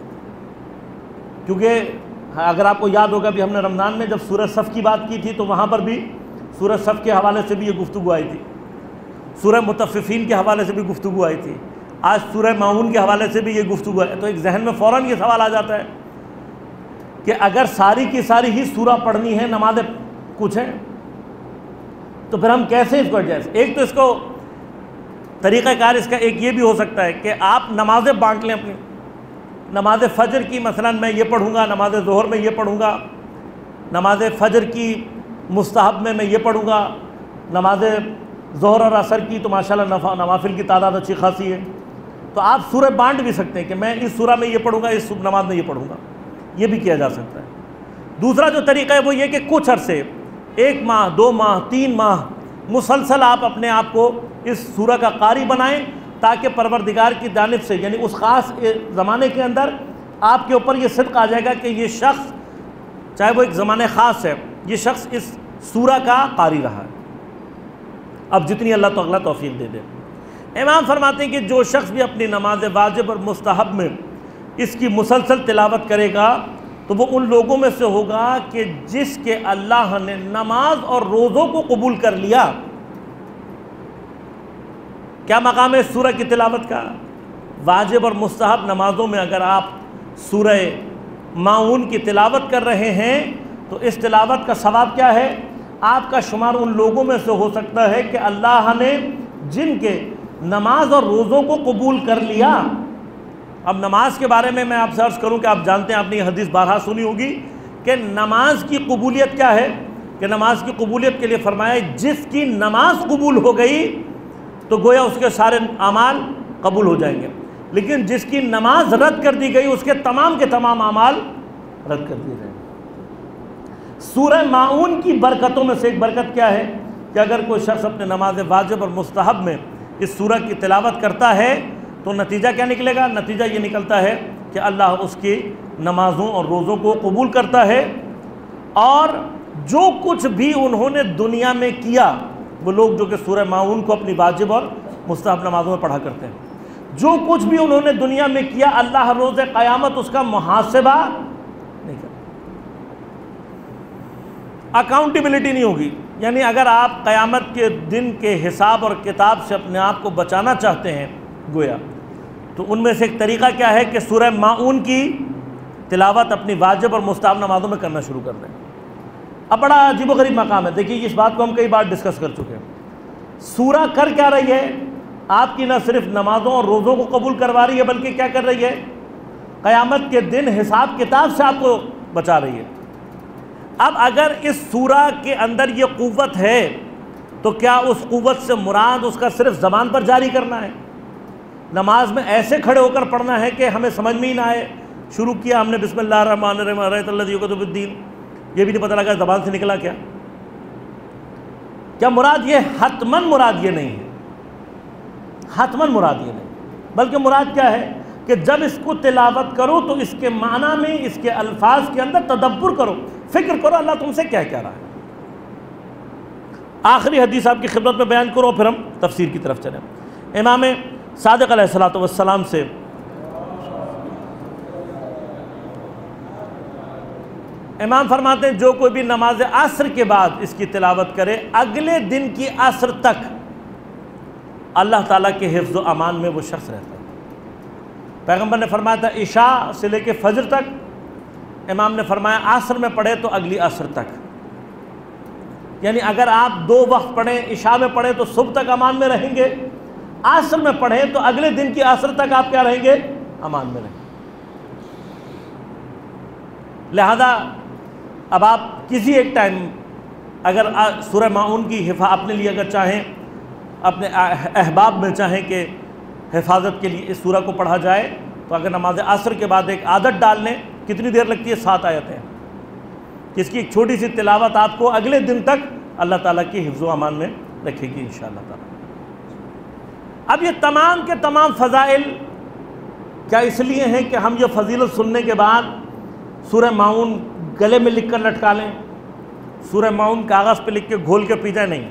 Speaker 2: کیونکہ اگر آپ کو یاد ہوگا بھی ہم نے رمضان میں جب سورہ صف کی بات کی تھی تو وہاں پر بھی سورہ صف کے حوالے سے بھی یہ گفتگو آئی تھی، سورہ مطففین کے حوالے سے بھی گفتگو آئی تھی، آج سورہ ماعون کے حوالے سے بھی یہ گفتگو ہے۔ تو ایک ذہن میں فوراً یہ سوال آ جاتا ہے کہ اگر ساری کی ساری ہی سورہ پڑھنی ہے، نمازیں کچھ ہیں، تو پھر ہم کیسے اس کو ایڈجسٹ؟ ایک تو اس کو طریقہ کار اس کا ایک یہ بھی ہو سکتا ہے کہ آپ نمازیں بانٹ لیں اپنی، نماز فجر کی مثلا میں یہ پڑھوں گا، نماز ظہر میں یہ پڑھوں گا، نماز فجر کی مستحب میں یہ پڑھوں گا، نماز ظہر اور عصر کی تو ماشاءاللہ نوافل کی تعداد اچھی خاصی ہے، تو آپ سورہ بانٹ بھی سکتے ہیں کہ میں اس سورہ میں یہ پڑھوں گا، اس نماز میں یہ پڑھوں گا، یہ بھی کیا جا سکتا ہے۔ دوسرا جو طریقہ ہے وہ یہ کہ کچھ عرصے، 1 ماہ 2 ماہ 3 ماہ مسلسل آپ اپنے آپ کو اس سورہ کا قاری بنائیں، تاکہ پروردگار کی جانب سے یعنی اس خاص زمانے کے اندر آپ کے اوپر یہ صدق آ جائے گا کہ یہ شخص، چاہے وہ ایک زمانے خاص ہے، یہ شخص اس سورہ کا قاری رہا ہے، اب جتنی اللہ تو اگلا توفیق دے دے۔ امام فرماتے ہیں کہ جو شخص بھی اپنی نماز واجب اور مستحب میں اس کی مسلسل تلاوت کرے گا تو وہ ان لوگوں میں سے ہوگا کہ جس کے اللہ نے نماز اور روزوں کو قبول کر لیا۔ کیا مقام ہے اس سورہ کی تلاوت کا؟ واجب اور مستحب نمازوں میں اگر آپ سورہ ماعون کی تلاوت کر رہے ہیں تو اس تلاوت کا ثواب کیا ہے؟ آپ کا شمار ان لوگوں میں سے ہو سکتا ہے کہ اللہ نے جن کے نماز اور روزوں کو قبول کر لیا۔ اب نماز کے بارے میں آپ سے عرض کروں کہ آپ جانتے ہیں، آپ نے یہ حدیث بارہا سنی ہوگی کہ نماز کی قبولیت کیا ہے، کہ نماز کی قبولیت کے لیے فرمایا جس کی نماز قبول ہو گئی تو گویا اس کے سارے اعمال قبول ہو جائیں گے، لیکن جس کی نماز رد کر دی گئی اس کے تمام اعمال رد کر دیے جائیں گے۔ سورہ ماعون کی برکتوں میں سے ایک برکت کیا ہے کہ اگر کوئی شخص اپنے نماز واجب اور مستحب میں اس سورہ کی تلاوت کرتا ہے تو نتیجہ کیا نکلے گا؟ نتیجہ یہ نکلتا ہے کہ اللہ اس کی نمازوں اور روزوں کو قبول کرتا ہے، اور جو کچھ بھی انہوں نے دنیا میں کیا، وہ لوگ جو کہ سورہ ماعون کو اپنی واجب اور مستحب نمازوں میں پڑھا کرتے ہیں، جو کچھ بھی انہوں نے دنیا میں کیا اللہ روز قیامت اس کا محاسبہ نہیں کرتا، اکاؤنٹیبلٹی نہیں ہوگی۔ یعنی اگر آپ قیامت کے دن کے حساب اور کتاب سے اپنے آپ کو بچانا چاہتے ہیں گویا، تو ان میں سے ایک طریقہ کیا ہے کہ سورہ ماعون کی تلاوت اپنی واجب اور مستحب نمازوں میں کرنا شروع کر دیں۔ اب بڑا عجیب و غریب مقام ہے، دیکھیے اس بات کو ہم کئی بار ڈسکس کر چکے ہیں۔ سورہ کر کیا رہی ہے؟ آپ کی نہ صرف نمازوں اور روزوں کو قبول کروا رہی ہے، بلکہ کیا کر رہی ہے؟ قیامت کے دن حساب کتاب سے آپ کو بچا رہی ہے۔ اب اگر اس سورہ کے اندر یہ قوت ہے تو کیا اس قوت سے مراد اس کا صرف زبان پر جاری کرنا ہے؟ نماز میں ایسے کھڑے ہو کر پڑھنا ہے کہ ہمیں سمجھ میں ہی نہ آئے، شروع کیا ہم نے بسم اللہ الرحمن الرحیم ارأیت الذی یکذب بالدین، یہ بھی نہیں پتہ لگا زبان سے نکلا کیا؟ کیا مراد یہ؟ حتماً مراد یہ نہیں ہے، حتماً مراد یہ نہیں، بلکہ مراد کیا ہے کہ جب اس کو تلاوت کرو تو اس کے معنی میں، اس کے الفاظ کے اندر تدبر کرو، فکر کرو اللہ تم سے کیا کہہ رہا ہے۔ آخری حدیث آپ کی خدمت میں بیان کرو پھر ہم تفسیر کی طرف چلیں۔ امام صادق علیہ الصلوۃ والسلام سے امام فرماتے ہیں جو کوئی بھی نماز عصر کے بعد اس کی تلاوت کرے اگلے دن کی عصر تک اللہ تعالیٰ کے حفظ و امان میں وہ شخص رہتا ہے۔ پیغمبر نے فرمایا تھا عشاء سے لے کے فجر تک، امام نے فرمایا عصر میں پڑھے تو اگلی عصر تک، یعنی اگر آپ 2 وقت پڑھیں، عشاء میں پڑھیں تو صبح تک امان میں رہیں گے، عصر میں پڑھیں تو اگلے دن کی عصر تک آپ کیا رہیں گے؟ امان میں رہیں گے۔ لہذا اب آپ کسی ایک ٹائم اگر سورہ ماعون کی اپنے لیے اگر چاہیں، اپنے احباب میں چاہیں کہ حفاظت کے لیے اس سورہ کو پڑھا جائے تو اگر نماز عصر کے بعد ایک عادت ڈال لیں، کتنی دیر لگتی ہے؟ 7 آیتیں، جس کی ایک چھوٹی سی تلاوت آپ کو اگلے دن تک اللہ تعالیٰ کی حفظ و امان میں رکھے گی انشاءاللہ تعالیٰ۔ اب یہ تمام کے تمام فضائل کیا اس لیے ہیں کہ ہم یہ فضیلت سننے کے بعد سورہ ماعون گلے میں لکھ کر لٹکا لیں، سورہ ماعون کاغذ پہ لکھ کے گھول کے پی جائیں؟ نہیں۔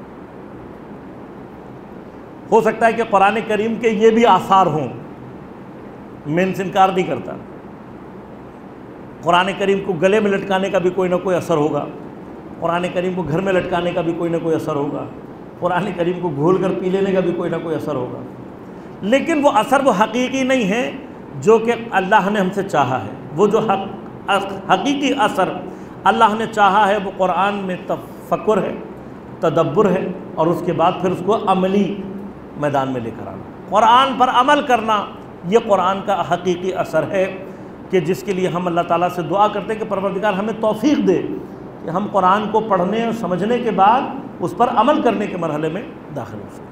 Speaker 2: ہو سکتا ہے کہ قرآن کریم کے یہ بھی آثار ہوں، میں ان سے انکار نہیں کرتا، قرآن کریم کو گلے میں لٹکانے کا بھی کوئی نہ کوئی اثر ہوگا، قرآن کریم کو گھر میں لٹکانے کا بھی کوئی نہ کوئی اثر ہوگا، قرآن کریم کو گھول کر پی لینے کا بھی کوئی نہ کوئی اثر ہوگا، لیکن وہ اثر وہ حقیقی نہیں ہے جو کہ اللہ نے ہم سے چاہا ہے۔ وہ جو حقیقی اثر اللہ نے چاہا ہے وہ قرآن میں تفکر ہے، تدبر ہے، اور اس کے بعد پھر اس کو عملی میدان میں لے کر آنا، قرآن پر عمل کرنا، یہ قرآن کا حقیقی اثر ہے کہ جس کے لیے ہم اللہ تعالیٰ سے دعا کرتے ہیں کہ پروردگار ہمیں توفیق دے کہ ہم قرآن کو پڑھنے اور سمجھنے کے بعد اس پر عمل کرنے کے مرحلے میں داخل ہو سکیں۔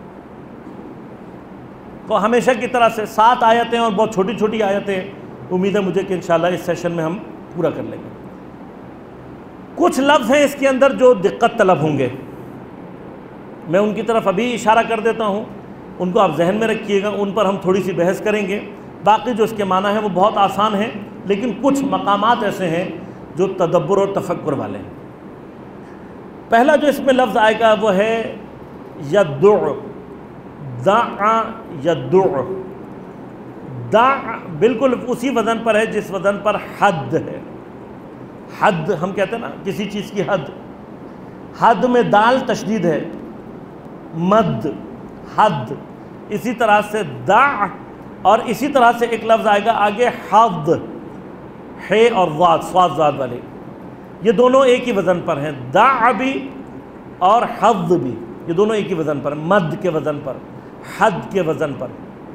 Speaker 2: تو ہمیشہ کی طرح سے 7 آیتیں اور بہت چھوٹی چھوٹی آیتیں، امید ہے مجھے کہ انشاءاللہ اس سیشن میں ہم پورا کر لیں گے۔ کچھ لفظ ہیں اس کے اندر جو دقت طلب ہوں گے، میں ان کی طرف ابھی اشارہ کر دیتا ہوں، ان کو آپ ذہن میں رکھیے گا، ان پر ہم تھوڑی سی بحث کریں گے۔ باقی جو اس کے معنی ہیں وہ بہت آسان ہیں، لیکن کچھ مقامات ایسے ہیں جو تدبر اور تفکر والے ہیں۔ پہلا جو اس میں لفظ آئے گا وہ ہے یدع، دع یدع، دع بالکل اسی وزن پر ہے جس وزن پر حد ہے۔ حد ہم کہتے ہیں نا کسی چیز کی حد، حد میں دال تشدید ہے، مد، حد، اسی طرح سے دع، اور اسی طرح سے ایک لفظ آئے گا آگے حد، ہے اور ضاد، صاد زاد والے، یہ دونوں ایک ہی وزن پر ہیں، دع بھی اور حد بھی، یہ دونوں ایک ہی وزن پر، مد کے وزن پر، حد کے وزن پر۔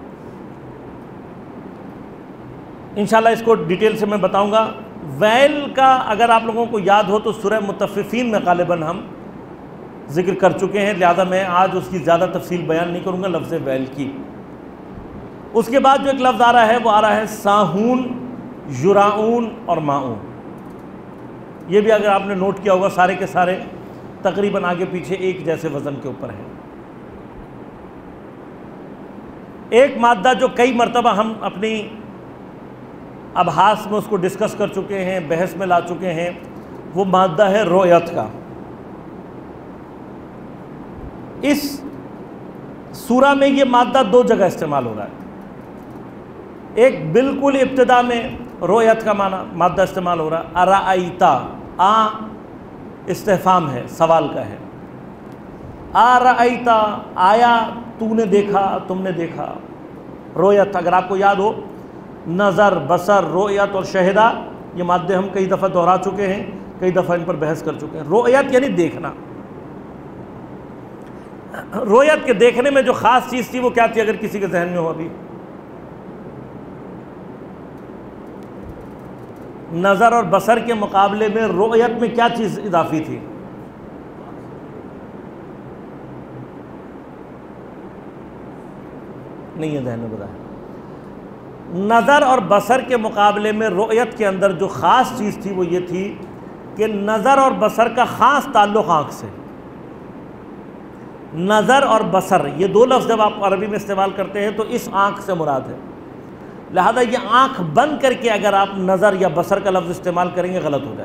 Speaker 2: انشاءاللہ اس کو ڈیٹیل سے میں بتاؤں گا۔ ویل کا اگر آپ لوگوں کو یاد ہو تو سورہ مطففین میں غالباً ہم ذکر کر چکے ہیں، لہذا میں آج اس کی زیادہ تفصیل بیان نہیں کروں گا لفظ ویل کی۔ اس کے بعد جو ایک لفظ آ رہا ہے وہ آ رہا ہے ساہون، یراؤن اور ماؤن۔ یہ بھی اگر آپ نے نوٹ کیا ہوگا سارے کے سارے تقریباً آگے پیچھے ایک جیسے وزن کے اوپر ہیں۔ ایک مادہ جو کئی مرتبہ ہم اپنی ابحاث میں اس کو ڈسکس کر چکے ہیں، بحث میں لا چکے ہیں، وہ مادہ ہے رؤیت کا۔ اس سورہ میں یہ مادہ 2 جگہ استعمال ہو رہا ہے۔ ایک بالکل ابتدا میں رؤیت کا مادہ استعمال ہو رہا ہے، ارائیتا، استفہام ہے، سوال کا ہے، ارائیتا، آیا تو نے دیکھا، تم نے دیکھا۔ رؤیت اگر آپ کو یاد ہو، نظر، بصر، رؤیت اور شہدہ، یہ مادے ہم کئی دفعہ دہرا چکے ہیں، کئی دفعہ ان پر بحث کر چکے ہیں۔ رؤیت یعنی دیکھنا۔ رؤیت کے دیکھنے میں جو خاص چیز تھی وہ کیا تھی اگر کسی کے ذہن میں ہو ابھی؟ نظر اور بصر کے مقابلے میں رؤیت میں کیا چیز اضافی تھی؟ نہیں ہے ذہن میں بتایا۔ نظر اور بصر کے مقابلے میں رؤیت کے اندر جو خاص چیز تھی وہ یہ تھی کہ نظر اور بصر کا خاص تعلق آنکھ سے۔ نظر اور بصر یہ 2 لفظ جب آپ عربی میں استعمال کرتے ہیں تو اس آنکھ سے مراد ہے، لہذا یہ آنکھ بند کر کے اگر آپ نظر یا بصر کا لفظ استعمال کریں گے غلط ہو جائے۔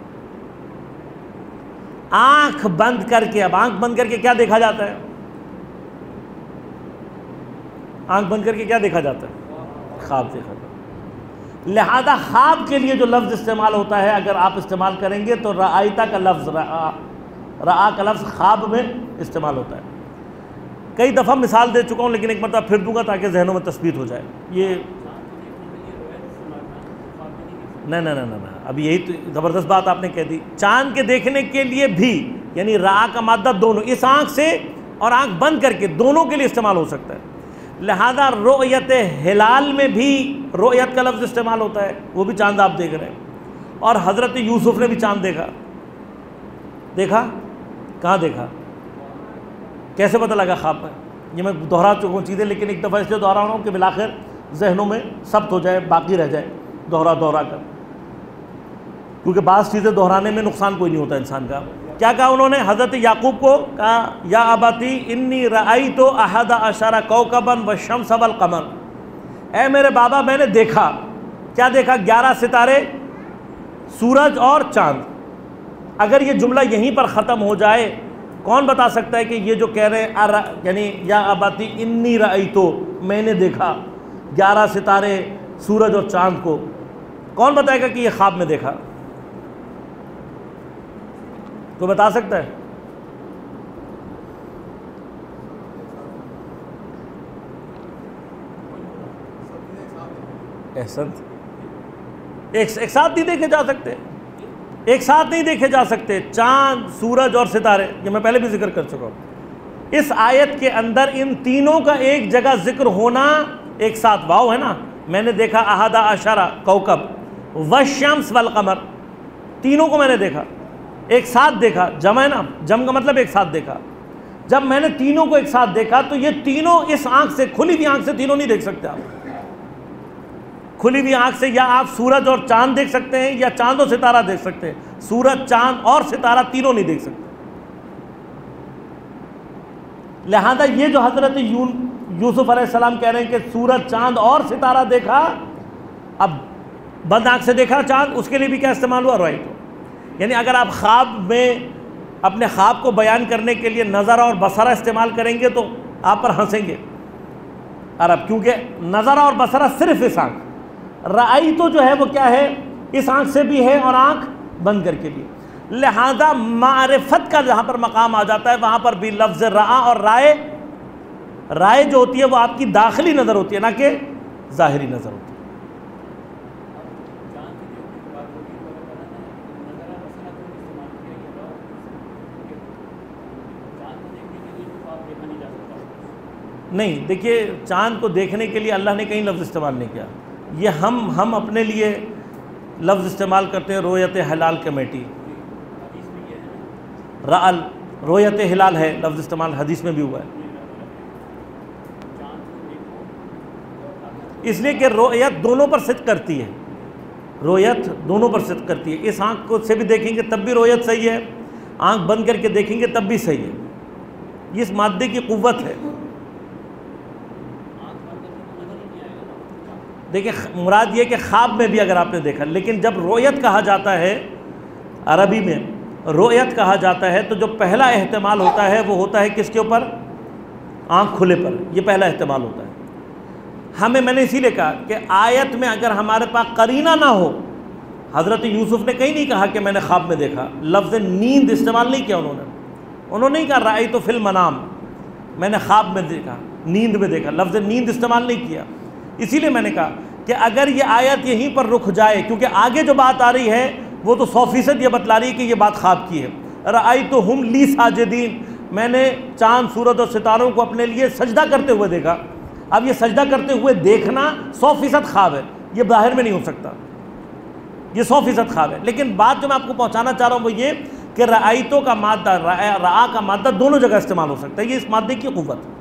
Speaker 2: آنکھ بند کر کے، اب آنکھ بند کر کے کیا دیکھا جاتا ہے؟ آنکھ بند کر کے کیا دیکھا جاتا ہے؟ خواب دیکھا جاتا ہے۔ لہذا خواب کے لیے جو لفظ استعمال ہوتا ہے اگر آپ استعمال کریں گے تو رأیتا کا لفظ، رآ کا لفظ خواب میں استعمال ہوتا ہے۔ کئی دفعہ مثال دے چکا ہوں لیکن ایک مرتبہ پھر دوں گا تاکہ ذہنوں میں تثبیت ہو جائے۔ یہ نہیں، اب یہی تو زبردست بات آپ نے کہہ دی۔ چاند کے دیکھنے کے لیے بھی، یعنی رآ کا مادہ دونوں، اس آنکھ سے اور آنکھ بند کر کے دونوں کے لیے استعمال ہو سکتا ہے۔ لہذا رؤیت ہلال میں بھی رؤیت کا لفظ استعمال ہوتا ہے، وہ بھی چاند آپ دیکھ رہے ہیں۔ اور حضرت یوسف نے بھی چاند دیکھا کہاں دیکھا؟ کیسے پتہ لگا خواب میں؟ یہ میں دہرا چکا ہوں چیزیں، لیکن ایک دفعہ اس لیے دہرا رہا ہوں کہ بالآخر ذہنوں میں ثبت ہو جائے، باقی رہ جائے دہرا کر، کیونکہ بعض چیزیں دہرانے میں نقصان کوئی نہیں ہوتا انسان کا۔ کیا کہا انہوں نے؟ حضرت یعقوب کو کہا یا اباتی انی رأیت احد عشر کوکبا والشمس والقمر، اے میرے بابا میں نے دیکھا، کیا دیکھا؟ 11 ستارے، سورج اور چاند۔ اگر یہ جملہ یہیں پر ختم ہو جائے، کون بتا سکتا ہے کہ یہ جو کہہ رہے ہیں یعنی یا اباتی انی رأیت، میں نے دیکھا 11 ستارے، سورج اور چاند کو، کون بتائے گا کہ یہ خواب میں دیکھا؟ کوئی بتا سکتا ہے؟ احسن، ایک ساتھ نہیں دیکھے جا سکتے، ایک ساتھ نہیں دیکھے جا سکتے چاند، سورج اور ستارے، یہ میں پہلے بھی ذکر کر چکا ہوں۔ اس آیت کے اندر ان تینوں کا ایک جگہ ذکر ہونا ایک ساتھ، واو ہے نا، میں نے دیکھا احد عشر کوکب والشمس والقمر، تینوں کو میں نے دیکھا، ایک ساتھ دیکھا، جمع ہے نا، جمع کا مطلب ایک ساتھ دیکھا۔ جب میں نے تینوں کو ایک ساتھ دیکھا تو یہ تینوں اس آنکھ سے، کھلی ہوئی آنکھ سے تینوں نہیں دیکھ سکتے آپ۔ کھلی ہوئی آنکھ سے یا آپ سورج اور چاند دیکھ سکتے ہیں یا چاند و ستارہ دیکھ سکتے ہیں، سورج، چاند اور ستارہ تینوں نہیں دیکھ سکتے۔ لہذا یہ جو حضرت یوسف علیہ السلام کہہ رہے ہیں کہ سورج، چاند اور ستارہ دیکھا، اب بند آنکھ سے دیکھا چاند، اس کے لیے بھی کیا استعمال ہوا؟ رائٹ۔ یعنی اگر آپ خواب میں اپنے خواب کو بیان کرنے کے لیے نظر اور بصرہ استعمال کریں گے تو آپ پر ہنسیں گے عرب، کیونکہ نظر اور بصرہ صرف اس آنکھ، رأی تو جو ہے وہ کیا ہے؟ اس آنکھ سے بھی ہے اور آنکھ بند کر کے بھی۔ لہذا معرفت کا جہاں پر مقام آ جاتا ہے وہاں پر بھی لفظ رآ اور رائے جو ہوتی ہے وہ آپ کی داخلی نظر ہوتی ہے نہ کہ ظاہری نظر ہوتی ہے۔ نہیں، دیکھیے چاند کو دیکھنے کے لیے اللہ نے کہیں لفظ استعمال نہیں کیا، یہ ہم اپنے لیے لفظ استعمال کرتے ہیں۔ رؤیت ہلال کمیٹی، رعل، رؤیت ہلال ہے لفظ استعمال، حدیث میں بھی ہوا ہے، اس لیے کہ رؤیت دونوں پر صدق کرتی ہے، رؤیت دونوں پر صدق کرتی ہے۔ اس آنکھ کو سے بھی دیکھیں گے تب بھی رؤیت صحیح ہے، آنکھ بند کر کے دیکھیں گے تب بھی صحیح ہے، یہ اس مادے کی قوت ہے۔ دیکھیں مراد یہ کہ خواب میں بھی اگر آپ نے دیکھا، لیکن جب رؤیت کہا جاتا ہے، عربی میں رؤیت کہا جاتا ہے تو جو پہلا احتمال ہوتا ہے وہ ہوتا ہے کس کے اوپر؟ آنکھ کھلے پر، یہ پہلا احتمال ہوتا ہے۔ میں نے اسی لیے کہا کہ آیت میں اگر ہمارے پاس قرینہ نہ ہو، حضرت یوسف نے کہیں نہیں کہا کہ میں نے خواب میں دیکھا، لفظ نیند استعمال نہیں کیا انہوں نے نہیں کہا رأیت فی المنام، میں نے خواب میں دیکھا، نیند میں دیکھا، لفظ نیند استعمال نہیں کیا۔ اسی لیے میں نے کہا کہ اگر یہ آیت یہیں پر رک جائے، کیونکہ آگے جو بات آ رہی ہے وہ تو 100% یہ بتلا رہی ہے کہ یہ بات خواب کی ہے۔ رأیتہم لی ساجدین، میں نے چاند، سورج اور ستاروں کو اپنے لیے سجدہ کرتے ہوئے دیکھا۔ اب یہ سجدہ کرتے ہوئے دیکھنا 100% خواب ہے، یہ ظاہر میں نہیں ہو سکتا، یہ 100% خواب ہے۔ لیکن بات جو میں آپ کو پہنچانا چاہ رہا ہوں وہ یہ کہ رأیتوں کا مادہ، رآ کا مادہ دونوں جگہ استعمال ہو سکتا ہے، یہ اس مادے کی قوت ہے۔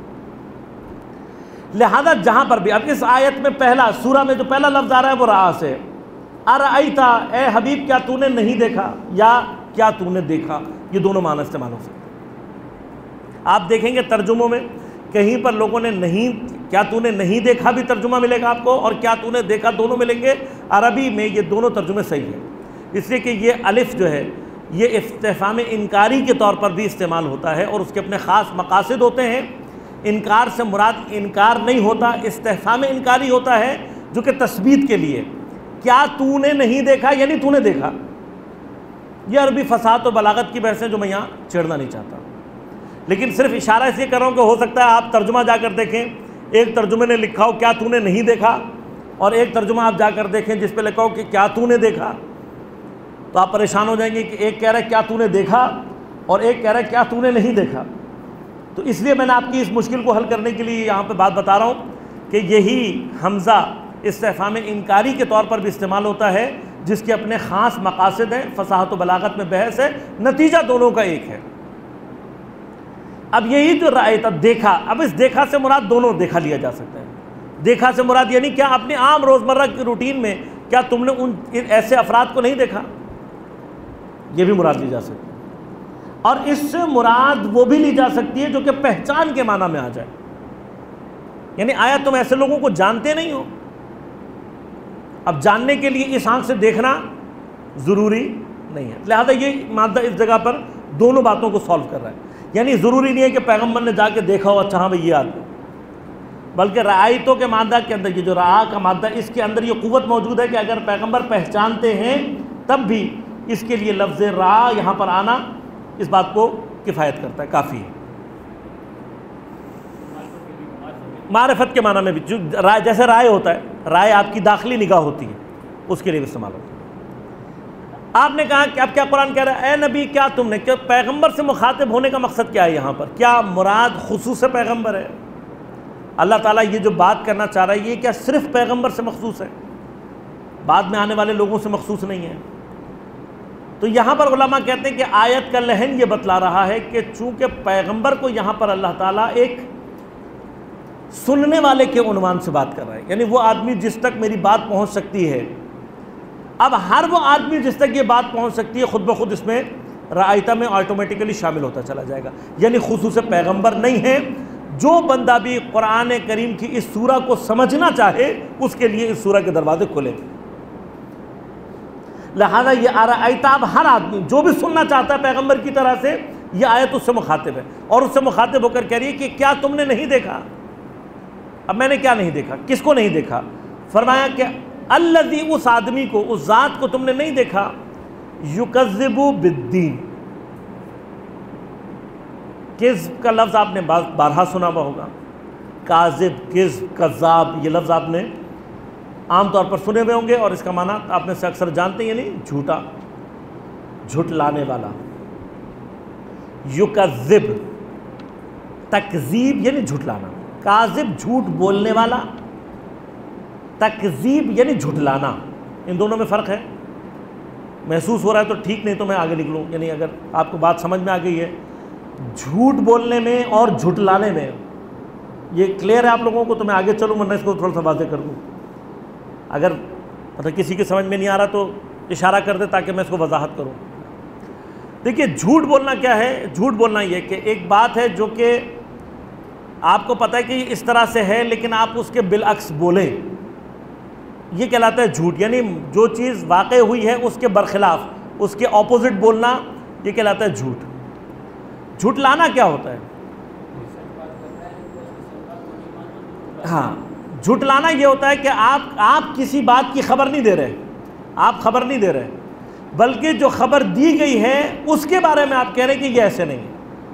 Speaker 2: لہذا جہاں پر بھی اب اس آیت میں پہلا سورہ میں جو پہلا لفظ آ رہا ہے وہ رآ سے، ارأیتا، اے حبیب کیا تو نے نہیں دیکھا، یا کیا تو نے دیکھا، یہ دونوں معنی استعمال ہو سکتے ہیں۔ آپ دیکھیں گے ترجموں میں کہیں پر لوگوں نے نہیں، کیا تو نے نہیں دیکھا بھی ترجمہ ملے گا آپ کو، اور کیا تو نے دیکھا دونوں ملیں گے۔ عربی میں یہ دونوں ترجمے صحیح ہیں، اس لیے کہ یہ الف جو ہے یہ استفہام انکاری کے طور پر بھی استعمال ہوتا ہے اور اس کے اپنے خاص مقاصد ہوتے ہیں، انکار سے مراد انکار نہیں ہوتا، استفہام انکاری ہوتا ہے جو کہ تثبیت کے لیے، کیا تو نے نہیں دیکھا یعنی تو نے دیکھا۔ یہ عربی فصاحت و بلاغت کی بحث ہے جو میں یہاں چھیڑنا نہیں چاہتا، لیکن صرف اشارہ اس لیے کر رہا ہوں کہ ہو سکتا ہے آپ ترجمہ جا کر دیکھیں، ایک ترجمے نے لکھا ہو کیا تو نے نہیں دیکھا، اور ایک ترجمہ آپ جا کر دیکھیں جس پہ لکھا ہو کہ کیا تو نے دیکھا، تو آپ پریشان ہو جائیں گے کہ ایک کہہ رہا ہے کیا تو نے دیکھا اور ایک کہہ رہا ہے کیا تو نے نہیں دیکھا۔ تو اس لیے میں نے آپ کی اس مشکل کو حل کرنے کے لیے یہاں پہ بات بتا رہا ہوں کہ یہی حمزہ استفہام انکاری کے طور پر بھی استعمال ہوتا ہے، جس کے اپنے خاص مقاصد ہیں، فصاحت و بلاغت میں بحث ہے، نتیجہ دونوں کا ایک ہے۔ اب یہی جو رأیت دیکھا، اب اس دیکھا سے مراد دونوں دیکھا لیا جا سکتا ہے۔ دیکھا سے مراد یعنی کیا اپنے عام روزمرہ کی روٹین میں کیا تم نے ان ایسے افراد کو نہیں دیکھا، یہ بھی مراد لی جا سکتی ہے۔ اور اس سے مراد وہ بھی لی جا سکتی ہے جو کہ پہچان کے معنی میں آ جائے، یعنی آیا تم ایسے لوگوں کو جانتے نہیں ہو۔ اب جاننے کے لیے اس آنکھ سے دیکھنا ضروری نہیں ہے، لہذا یہ مادہ اس جگہ پر دونوں باتوں کو سالو کر رہا ہے، یعنی ضروری نہیں ہے کہ پیغمبر نے جا کے دیکھا ہو اچھا ہاں بھائی یہ آدمی، بلکہ رعایتوں کے مادہ کے اندر یہ جو رعا کا مادہ اس کے اندر یہ قوت موجود ہے کہ اگر پیغمبر پہچانتے ہیں تب بھی اس کے لیے لفظ رعا یہاں پر آنا اس بات کو کفایت کرتا ہے، کافی ہے۔ معرفت کے معنی میں بھی جو رائے، جیسے رائے ہوتا ہے، رائے آپ کی داخلی نگاہ ہوتی ہے، اس کے لیے بھی استعمال ہوتا ہے۔ آپ نے کہا کہ اب کیا قرآن کہہ رہا ہے، اے نبی کیا تم نے، کہ پیغمبر سے مخاطب ہونے کا مقصد کیا ہے یہاں پر، کیا مراد خصوص پیغمبر ہے؟ اللہ تعالیٰ یہ جو بات کرنا چاہ رہا ہے یہ کیا صرف پیغمبر سے مخصوص ہے، بعد میں آنے والے لوگوں سے مخصوص نہیں ہے؟ تو یہاں پر علماء کہتے ہیں کہ آیت کا لحن یہ بتلا رہا ہے کہ چونکہ پیغمبر کو یہاں پر اللہ تعالیٰ ایک سننے والے کے عنوان سے بات کر رہا ہے، یعنی وہ آدمی جس تک میری بات پہنچ سکتی ہے۔ اب ہر وہ آدمی جس تک یہ بات پہنچ سکتی ہے خود بخود اس میں رعایتہ میں آٹومیٹیکلی شامل ہوتا چلا جائے گا، یعنی خصوص پیغمبر نہیں ہے، جو بندہ بھی قرآن کریم کی اس سورہ کو سمجھنا چاہے اس کے لیے اس سورہ کے دروازے کھلے۔ لہذا یہ آیت اب ہر آدمی جو بھی سننا چاہتا ہے پیغمبر کی طرح سے، یہ آیت اس سے مخاطب ہے، اور اس سے مخاطب ہو کر کہہ رہی ہے کہ کیا تم نے نہیں دیکھا؟ اب میں نے کیا نہیں دیکھا، کس کو نہیں دیکھا؟ فرمایا کہ الذی، اس آدمی کو، اس ذات کو تم نے نہیں دیکھا، یکذب بالدین۔ کذب کا لفظ آپ نے بارہا سنا ہوا ہوگا، کاذب، کذب، کذاب، یہ لفظ آپ نے عام طور پر سنے ہوئے ہوں گے، اور اس کا معنی آپ میں سے اکثر جانتے ہیں، یعنی جھوٹا، جھٹلانے والا۔ یکذب، تکذیب یعنی جھٹلانا، کاذب جھوٹ بولنے والا، تکذیب یعنی جھٹلانا، ان دونوں میں فرق ہے۔ محسوس ہو رہا ہے تو ٹھیک، نہیں تو میں آگے نکلوں، یعنی اگر آپ کو بات سمجھ میں آ گئی ہے، جھوٹ بولنے میں اور جھٹلانے میں یہ کلیئر ہے آپ لوگوں کو، تو میں آگے چلوں ورنہ اس کو تھوڑا سا واضح کر دوں۔ اگر مطلب کسی کی سمجھ میں نہیں آ رہا تو اشارہ کر دے تاکہ میں اس کو وضاحت کروں۔ دیکھیے جھوٹ بولنا کیا ہے؟ جھوٹ بولنا یہ کہ ایک بات ہے جو کہ آپ کو پتہ ہے کہ یہ اس طرح سے ہے لیکن آپ اس کے بالعکس بولیں، یہ کہلاتا ہے جھوٹ، یعنی جو چیز واقع ہوئی ہے اس کے برخلاف، اس کے اپوزٹ بولنا، یہ کہلاتا ہے جھوٹ۔ جھٹلانا کیا ہوتا ہے؟ ہاں، جھٹلانا یہ ہوتا ہے کہ آپ کسی بات کی خبر نہیں دے رہے، آپ خبر نہیں دے رہے، بلکہ جو خبر دی گئی ہے اس کے بارے میں آپ کہہ رہے ہیں کہ یہ ایسے نہیں ہے۔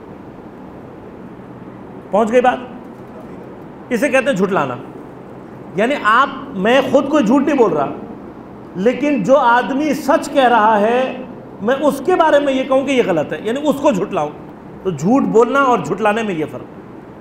Speaker 2: پہنچ گئی بات؟ اسے کہتے ہیں جھٹلانا، یعنی میں خود کوئی جھوٹ نہیں بول رہا، لیکن جو آدمی سچ کہہ رہا ہے میں اس کے بارے میں یہ کہوں کہ یہ غلط ہے، یعنی اس کو جھٹلاؤں۔ تو جھوٹ بولنا اور جھٹلانے میں یہ فرق۔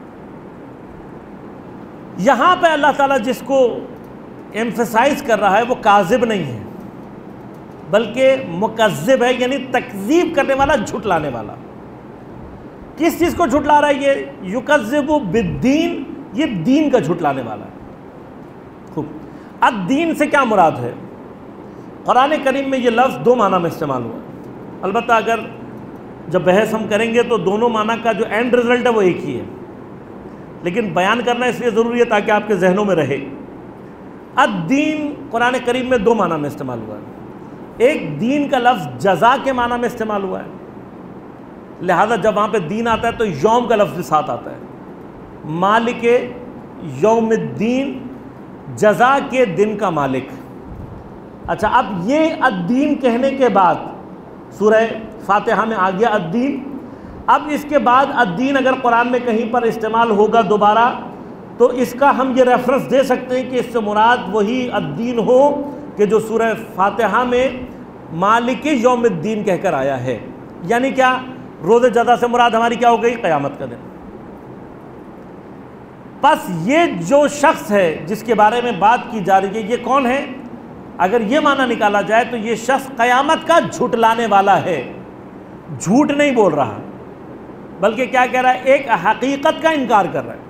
Speaker 2: یہاں پہ اللہ تعالیٰ جس کو ایمفسائز کر رہا ہے وہ کاذب نہیں ہے بلکہ مکذب ہے، یعنی تکذیب کرنے والا، جھٹلانے والا۔ کس چیز کو جھٹلا رہا ہے یہ؟ یکذب بالدین، یہ دین کا جھٹلانے والا ہے۔ خوب، الدین سے کیا مراد ہے؟ قرآن کریم میں یہ لفظ دو معنی میں استعمال ہوا ہے، البتہ اگر جب بحث ہم کریں گے تو دونوں معنی کا جو اینڈ رزلٹ ہے وہ ایک ہی ہے، لیکن بیان کرنا اس لیے ضروری ہے تاکہ آپ کے ذہنوں میں رہے۔ الدین قرآن کریم میں دو معنی میں استعمال ہوا ہے، ایک دین کا لفظ جزا کے معنی میں استعمال ہوا ہے، لہذا جب وہاں پہ دین آتا ہے تو یوم کا لفظ ساتھ آتا ہے، مالک یوم الدین، جزا کے دن کا مالک۔ اچھا، اب یہ الدین کہنے کے بعد سورہ فاتحہ میں آ گیا الدین۔ اب اس کے بعد الدین اگر قرآن میں کہیں پر استعمال ہوگا دوبارہ تو اس کا ہم یہ ریفرنس دے سکتے ہیں کہ اس سے مراد وہی الدین ہو کہ جو سورہ فاتحہ میں مالک یوم الدین کہہ کر آیا ہے۔ یعنی کیا؟ روز جزا سے مراد ہماری کیا ہو گئی؟ قیامت کا دن۔ پس یہ جو شخص ہے جس کے بارے میں بات کی جا رہی ہے یہ کون ہے؟ اگر یہ معنی نکالا جائے تو یہ شخص قیامت کا جھٹلانے والا ہے، جھوٹ نہیں بول رہا بلکہ کیا کہہ رہا ہے؟ ایک حقیقت کا انکار کر رہا ہے۔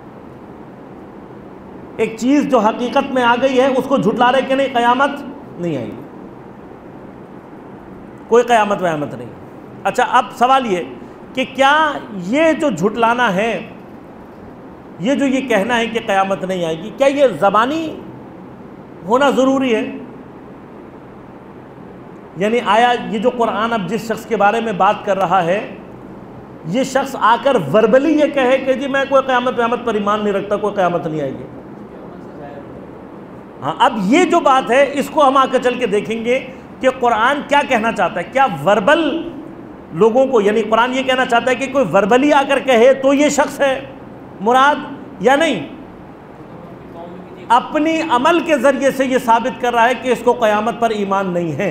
Speaker 2: ایک چیز جو حقیقت میں آ گئی ہے اس کو جھٹلا رہے کہ نہیں، قیامت نہیں آئی، کوئی قیامت ویامت نہیں۔ اچھا، اب سوال یہ کہ کیا یہ جو جھٹلانا ہے، یہ جو یہ کہنا ہے کہ قیامت نہیں آئے گی، کیا یہ زبانی ہونا ضروری ہے؟ یعنی آیا یہ جو قرآن اب جس شخص کے بارے میں بات کر رہا ہے یہ شخص آ کر وربلی یہ کہے کہ جی میں کوئی قیامت ویامت پر ایمان نہیں رکھتا، کوئی قیامت نہیں آئے گی؟ ہاں، اب یہ جو بات ہے اس کو ہم آ کر چل کے دیکھیں گے کہ قرآن کیا کہنا چاہتا ہے۔ کیا وربل لوگوں کو، یعنی قرآن یہ کہنا چاہتا ہے کہ کوئی وربلی آ کر کہے تو یہ شخص ہے مراد یا نہیں؟ اپنی عمل کے ذریعے سے یہ ثابت کر رہا ہے کہ اس کو قیامت پر ایمان نہیں ہے۔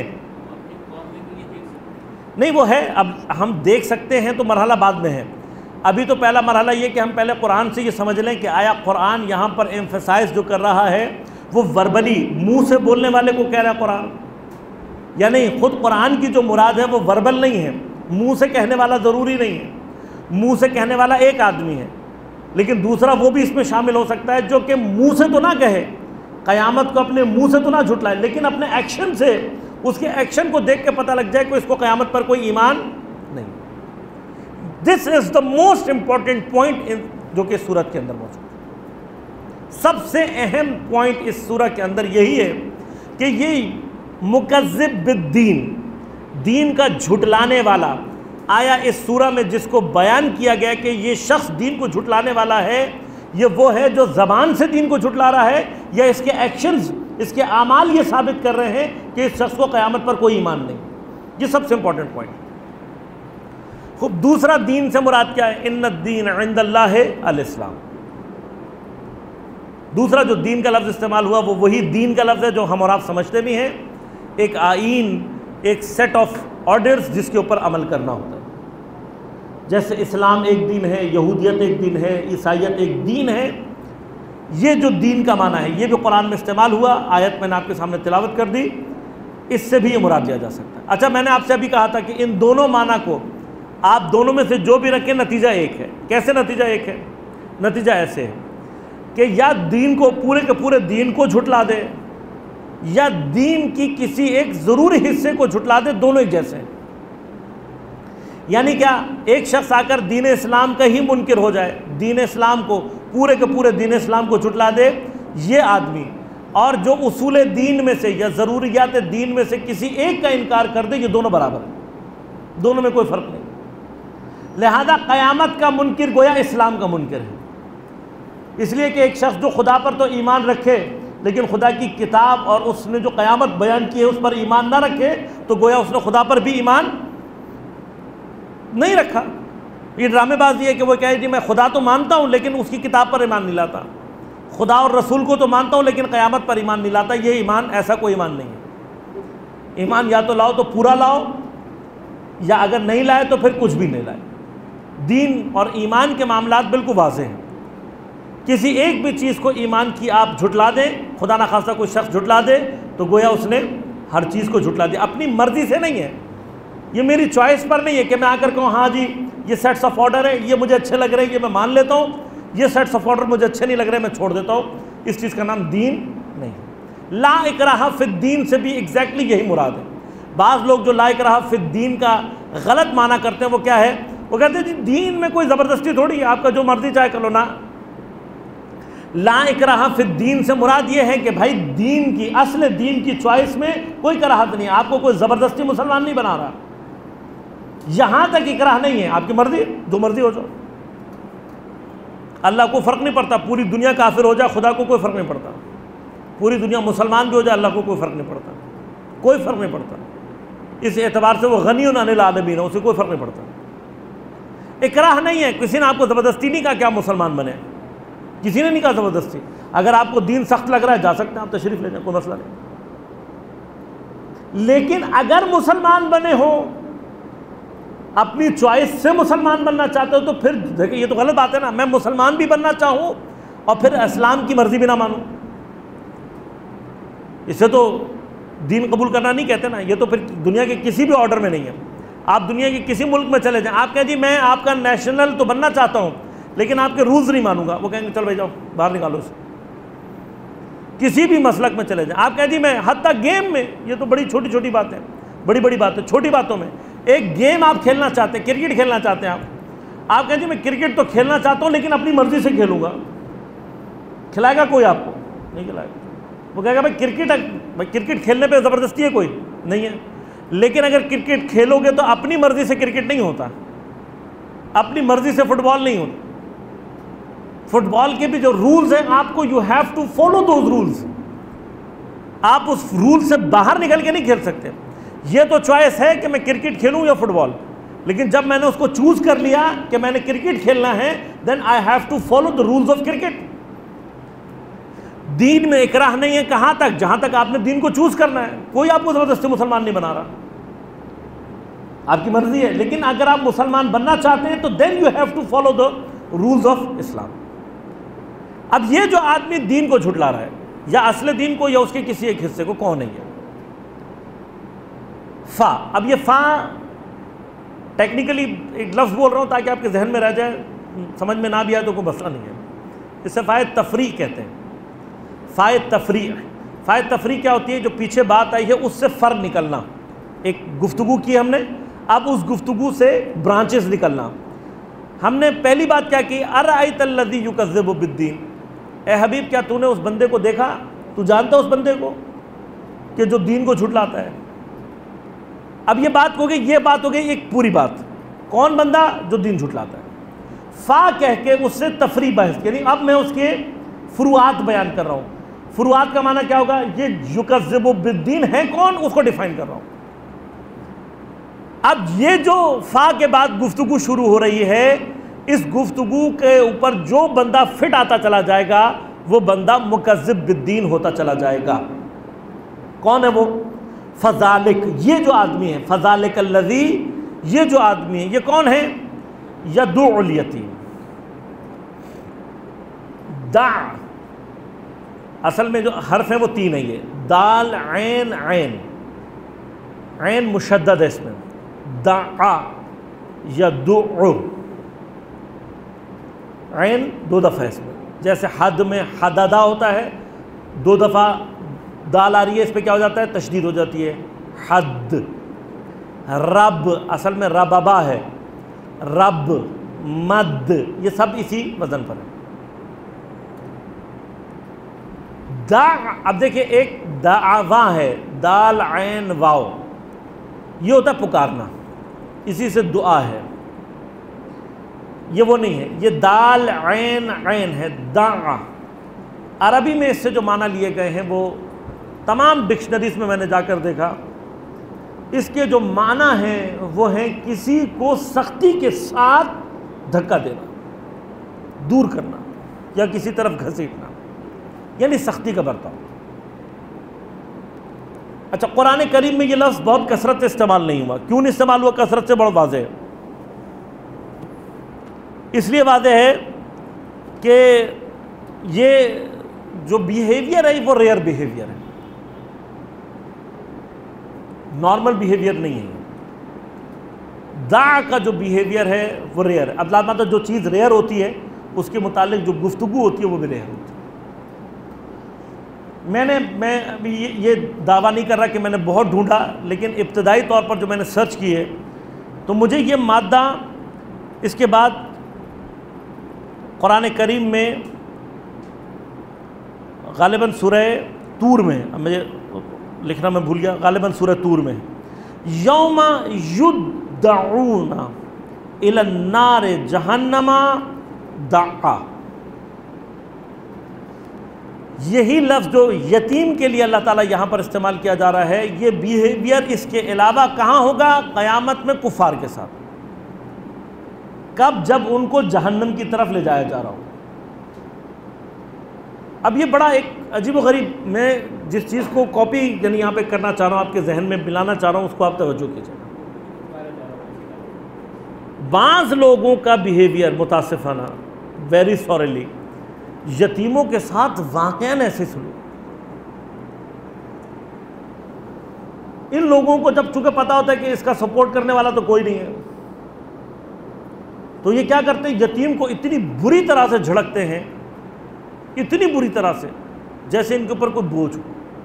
Speaker 2: نہیں، وہ ہے، اب ہم دیکھ سکتے ہیں تو مرحلہ بعد میں ہے۔ ابھی تو پہلا مرحلہ یہ کہ ہم پہلے قرآن سے یہ سمجھ لیں کہ آیا قرآن یہاں پر ایمفیسائز جو کر رہا ہے وہ وربلی منہ سے بولنے والے کو کہہ رہا ہے قرآن، یا نہیں خود قرآن کی جو مراد ہے وہ وربل نہیں ہے، منہ سے کہنے والا ضروری نہیں ہے۔ منہ سے کہنے والا ایک آدمی ہے لیکن دوسرا وہ بھی اس میں شامل ہو سکتا ہے جو کہ منہ سے تو نہ کہے، قیامت کو اپنے منہ سے تو نہ جھٹلائے، لیکن اپنے ایکشن سے، اس کے ایکشن کو دیکھ کے پتہ لگ جائے کہ اس کو قیامت پر کوئی ایمان نہیں۔ This is the most important point جو کہ سورت کے اندر موجود ہے۔ سب سے اہم پوائنٹ اس سورہ کے اندر یہی ہے کہ یہ مکذب بالدین، دین کا جھٹلانے والا، آیا اس سورہ میں جس کو بیان کیا گیا کہ یہ شخص دین کو جھٹلانے والا ہے، یہ وہ ہے جو زبان سے دین کو جھٹلا رہا ہے یا اس کے ایکشنز، اس کے اعمال یہ ثابت کر رہے ہیں کہ اس شخص کو قیامت پر کوئی ایمان نہیں؟ یہ سب سے امپورٹنٹ پوائنٹ۔ خوب، دوسرا دین سے مراد کیا ہے؟ ان الدین عند اللہ الاسلام۔ دوسرا جو دین کا لفظ استعمال ہوا وہ وہی دین کا لفظ ہے جو ہم اور آپ سمجھتے بھی ہیں، ایک آئین، ایک سیٹ آف آرڈرز جس کے اوپر عمل کرنا ہوتا ہے۔ جیسے اسلام ایک دین ہے، یہودیت ایک دین ہے، عیسائیت ایک دین ہے، یہ جو دین کا معنی ہے یہ بھی قرآن میں استعمال ہوا، آیت میں نے آپ کے سامنے تلاوت کر دی، اس سے بھی یہ مراد لیا جا سکتا ہے۔ اچھا، میں نے آپ سے ابھی کہا تھا کہ ان دونوں معنی کو آپ دونوں میں سے جو بھی رکھیں نتیجہ ایک ہے۔ کیسے نتیجہ ایک ہے؟ نتیجہ ایسے ہے کہ یا دین کو، پورے کے پورے دین کو جھٹلا دے یا دین کی کسی ایک ضروری حصے کو جھٹلا دے، دونوں ایک جیسے ہیں۔ یعنی کیا؟ ایک شخص آ کر دین اسلام کا ہی منکر ہو جائے، دین اسلام کو، پورے کے پورے دین اسلام کو جھٹلا دے یہ آدمی، اور جو اصول دین میں سے یا ضروریات دین میں سے کسی ایک کا انکار کر دے، یہ دونوں برابر ہیں، دونوں میں کوئی فرق نہیں۔ لہذا قیامت کا منکر گویا اسلام کا منکر ہے، اس لیے کہ ایک شخص جو خدا پر تو ایمان رکھے لیکن خدا کی کتاب اور اس نے جو قیامت بیان کی ہے اس پر ایمان نہ رکھے تو گویا اس نے خدا پر بھی ایمان نہیں رکھا۔ یہ ڈرامے بازی ہے کہ وہ کہے جی میں خدا تو مانتا ہوں لیکن اس کی کتاب پر ایمان نہیں لاتا، خدا اور رسول کو تو مانتا ہوں لیکن قیامت پر ایمان نہیں لاتا۔ یہ ایمان، ایسا کوئی ایمان نہیں ہے۔ ایمان یا تو لاؤ تو پورا لاؤ، یا اگر نہیں لائے تو پھر کچھ بھی نہیں لائے۔ دین اور ایمان کے معاملات بالکل واضح ہیں۔ کسی ایک بھی چیز کو ایمان کی آپ جھٹلا دیں، خدا نخواستہ کوئی شخص جھٹلا دے تو گویا اس نے ہر چیز کو جھٹلا دیا، اپنی مرضی سے نہیں ہے، یہ میری چوائس پر نہیں ہے کہ میں آ کر کہوں ہاں جی یہ سیٹس آف آرڈر ہے، یہ مجھے اچھے لگ رہے ہیں، یہ میں مان لیتا ہوں، یہ سیٹس آف آرڈر مجھے اچھے نہیں لگ رہے میں چھوڑ دیتا ہوں۔ اس چیز کا نام دین نہیں۔ لا اکراہ فی الدین سے بھی ایگزیکٹلی یہی مراد ہے۔ بعض لوگ جو لا اکراہ فی الدین کا غلط معنی کرتے ہیں وہ کیا ہے؟ وہ کہتے ہیں جی دین میں کوئی زبردستی تھوڑی ہے، آپ کا جو مرضی چاہے کر لو۔ نہ، لا اکراہ فی الدین سے مراد یہ ہے کہ بھائی دین کی، اصل دین کی چوائس میں کوئی کراہت نہیں، آپ کو کوئی زبردستی مسلمان نہیں بنا رہا، یہاں تک اکراہ نہیں ہے، آپ کی مرضی، جو مرضی ہو جاؤ۔ اللہ کو فرق نہیں پڑتا، پوری دنیا کافر ہو جائے خدا کو کوئی فرق نہیں پڑتا، پوری دنیا مسلمان بھی ہو جائے اللہ کو کوئی فرق نہیں پڑتا، کوئی فرق نہیں پڑتا۔ اس اعتبار سے وہ غنی عن العالمین ہے، اسے کوئی فرق نہیں پڑتا۔ اکراہ نہیں ہے، کسی نے آپ کو زبردستی نہیں کہا کہ آپ مسلمان بنے، کسی نے نہیں کہا زبردستی۔ اگر آپ کو دین سخت لگ رہا ہے جا سکتے ہیں، آپ تشریف لے جائیں، کوئی مسئلہ نہیں۔ لیکن اگر مسلمان بنے ہو، اپنی چوائس سے مسلمان بننا چاہتے ہو، تو پھر دیکھیں یہ تو غلط بات ہے نا، میں مسلمان بھی بننا چاہوں اور پھر اسلام کی مرضی بھی نہ مانوں، اسے تو دین قبول کرنا نہیں کہتے نا، یہ تو پھر دنیا کے کسی بھی آرڈر میں نہیں ہے۔ آپ دنیا کے کسی ملک میں چلے جائیں، آپ کہیں جی میں آپ کا نیشنل تو بننا چاہتا ہوں لیکن آپ کے رولز نہیں مانوں گا، وہ کہیں گے چل بھائی جاؤ باہر نکالو اسے۔ کسی بھی مسلک میں چلے جائیں، آپ کہیں جی میں حتیٰ گیم میں، یہ تو بڑی چھوٹی چھوٹی باتیں، بڑی بڑی باتیں، چھوٹی باتوں میں ایک گیم آپ کھیلنا چاہتے ہیں، کرکٹ کھیلنا چاہتے ہیں، آپ کہیں جی میں کرکٹ تو کھیلنا چاہتا ہوں لیکن اپنی مرضی سے کھیلوں گا، کھلائے گا کوئی آپ کو؟ نہیں کھلائے گا۔ وہ کہے گا بھائی کرکٹ کھیلنے پہ زبردستی ہے کوئی نہیں ہے، لیکن اگر کرکٹ کھیلو گے تو اپنی مرضی سے کرکٹ نہیں ہوتا، اپنی مرضی سے فٹ بال نہیں ہوتا۔ فٹ بال کے بھی جو رولز ہیں آپ کو، you have to follow those rules, آپ اس رول سے باہر نکل کے نہیں کھیل سکتے۔ یہ تو چوائس ہے کہ میں کرکٹ کھیلوں یا فٹ بال، لیکن جب میں نے اس کو چوز کر لیا کہ میں نے کرکٹ کھیلنا ہے، then I have to follow the rules of cricket. دین میں اکراہ نہیں ہے، کہاں تک؟ جہاں تک آپ نے دین کو چوز کرنا ہے، کوئی آپ کو زبردستی مسلمان نہیں بنا رہا، آپ کی مرضی ہے۔ لیکن اگر آپ مسلمان بننا چاہتے ہیں تو then you have to follow the rules of Islam. اب یہ جو آدمی دین کو جھٹلا رہا ہے، یا اصل دین کو یا اس کے کسی ایک حصے کو، کون ہے یہ؟ فا۔ اب یہ فا ٹیکنیکلی ایک لفظ بول رہا ہوں تاکہ آپ کے ذہن میں رہ جائے، سمجھ میں نہ بھی آئے تو کوئی مسئلہ نہیں ہے۔ اسے فائے تفریح کہتے ہیں، فائے تفریح۔ فائے تفریح کیا ہوتی ہے؟ جو پیچھے بات آئی ہے اس سے فر نکلنا، ایک گفتگو کی ہم نے، اب اس گفتگو سے برانچز نکلنا۔ ہم نے پہلی بات کیا کی؟ ارأیت الذی یکذب بالدین، اے حبیب کیا تو نے اس بندے کو دیکھا، تو جانتا اس بندے کو کہ جو دین کو جھٹلاتا ہے؟ اب یہ بات ہو گئی، یہ بات ہو گئی ایک پوری بات، کون بندہ؟ جو دین جھٹلاتا ہے۔ فا کہہ کے اس سے تفریح بحث، یعنی اب میں اس کے فروعات بیان کر رہا ہوں۔ فروعات کا معنی کیا ہوگا؟ یہ یکذب بالدین ہے کون، اس کو ڈیفائن کر رہا ہوں۔ اب یہ جو فا کے بعد گفتگو شروع ہو رہی ہے، اس گفتگو کے اوپر جو بندہ فٹ آتا چلا جائے گا وہ بندہ مکذب بالدین ہوتا چلا جائے گا۔ کون ہے وہ؟ فذالک، یہ جو آدمی ہے، فذالک الذی، یہ جو آدمی ہے، یہ کون ہے؟ یدع الیتیم۔ دع اصل میں جو حرف ہیں وہ تین ہیں، یہ دال عین عین، عین مشدد ہے اس میں، دعا یدع، عین دو دفعہ اس میں، جیسے حد میں حددہ ہوتا ہے، دو دفعہ دال آ رہی ہے، اس پہ کیا ہو جاتا ہے؟ تشدید ہو جاتی ہے، حد۔ رب اصل میں ربابا ہے، رب، مد، یہ سب اسی وزن پر ہے۔ اب دیکھیں ایک دعوا ہے، دال عین واو، یہ ہوتا ہے پکارنا، اسی سے دعا ہے، یہ وہ نہیں ہے، یہ دال عین عین ہے، دعا۔ عربی میں اس سے جو معنی لیے گئے ہیں وہ تمام ڈکشنریز میں نے جا کر دیکھا، اس کے جو معنی ہیں وہ ہیں کسی کو سختی کے ساتھ دھکا دینا، دور کرنا یا کسی طرف گھسیٹنا، یعنی سختی کا برتاؤ۔ اچھا، قرآن کریم میں یہ لفظ بہت کثرت سے استعمال نہیں ہوا، کیوں نہیں استعمال ہوا کثرت سے؟ بہت واضح ہے، اس لیے واضح ہے کہ یہ جو بیہیویئر ہے وہ ریئر بیہیویئر ہے، نارمل بیہیویئر نہیں ہے۔ دع کا جو بیہیویئر ہے وہ ریئر ہے۔ اب مطلب جو چیز ریئر ہوتی ہے اس کے متعلق جو گفتگو ہوتی ہے وہ بھی ریئر ہوتی ہے۔ میں ابھی یہ دعویٰ نہیں کر رہا کہ میں نے بہت ڈھونڈا، لیکن ابتدائی طور پر جو میں نے سرچ کی ہے تو مجھے یہ مادہ اس کے بعد قرآن کریم میں غالباً سورہ طور میں، اب مجھے لکھنا میں بھول گیا، غالباً سورہ طور میں، یوم یدعون الی النار جہنم دعا، یہی لفظ جو یتیم کے لیے اللہ تعالیٰ یہاں پر استعمال کیا جا رہا ہے، یہ بیہیویئر اس کے علاوہ کہاں ہوگا؟ قیامت میں کفار کے ساتھ۔ کب؟ جب ان کو جہنم کی طرف لے جایا جا رہا ہو۔ اب یہ بڑا ایک عجیب و غریب، میں جس چیز کو کاپی یعنی یہاں پہ کرنا چاہ رہا ہوں، آپ کے ذہن میں ملانا چاہ رہا ہوں، اس کو آپ توجہ کیجیے۔ بعض لوگوں کا بیہیویئر متاسفانہ، ویری سوریلی، یتیموں کے ساتھ واقعاً ایسے سلوک۔ ان لوگوں کو جب چونکہ پتا ہوتا ہے کہ اس کا سپورٹ کرنے والا تو کوئی نہیں ہے، تو یہ کیا کرتے ہیں؟ یتیم کو اتنی بری طرح سے جھڑکتے ہیں، اتنی بری طرح سے جیسے ان کے اوپر کوئی بوجھ ہو۔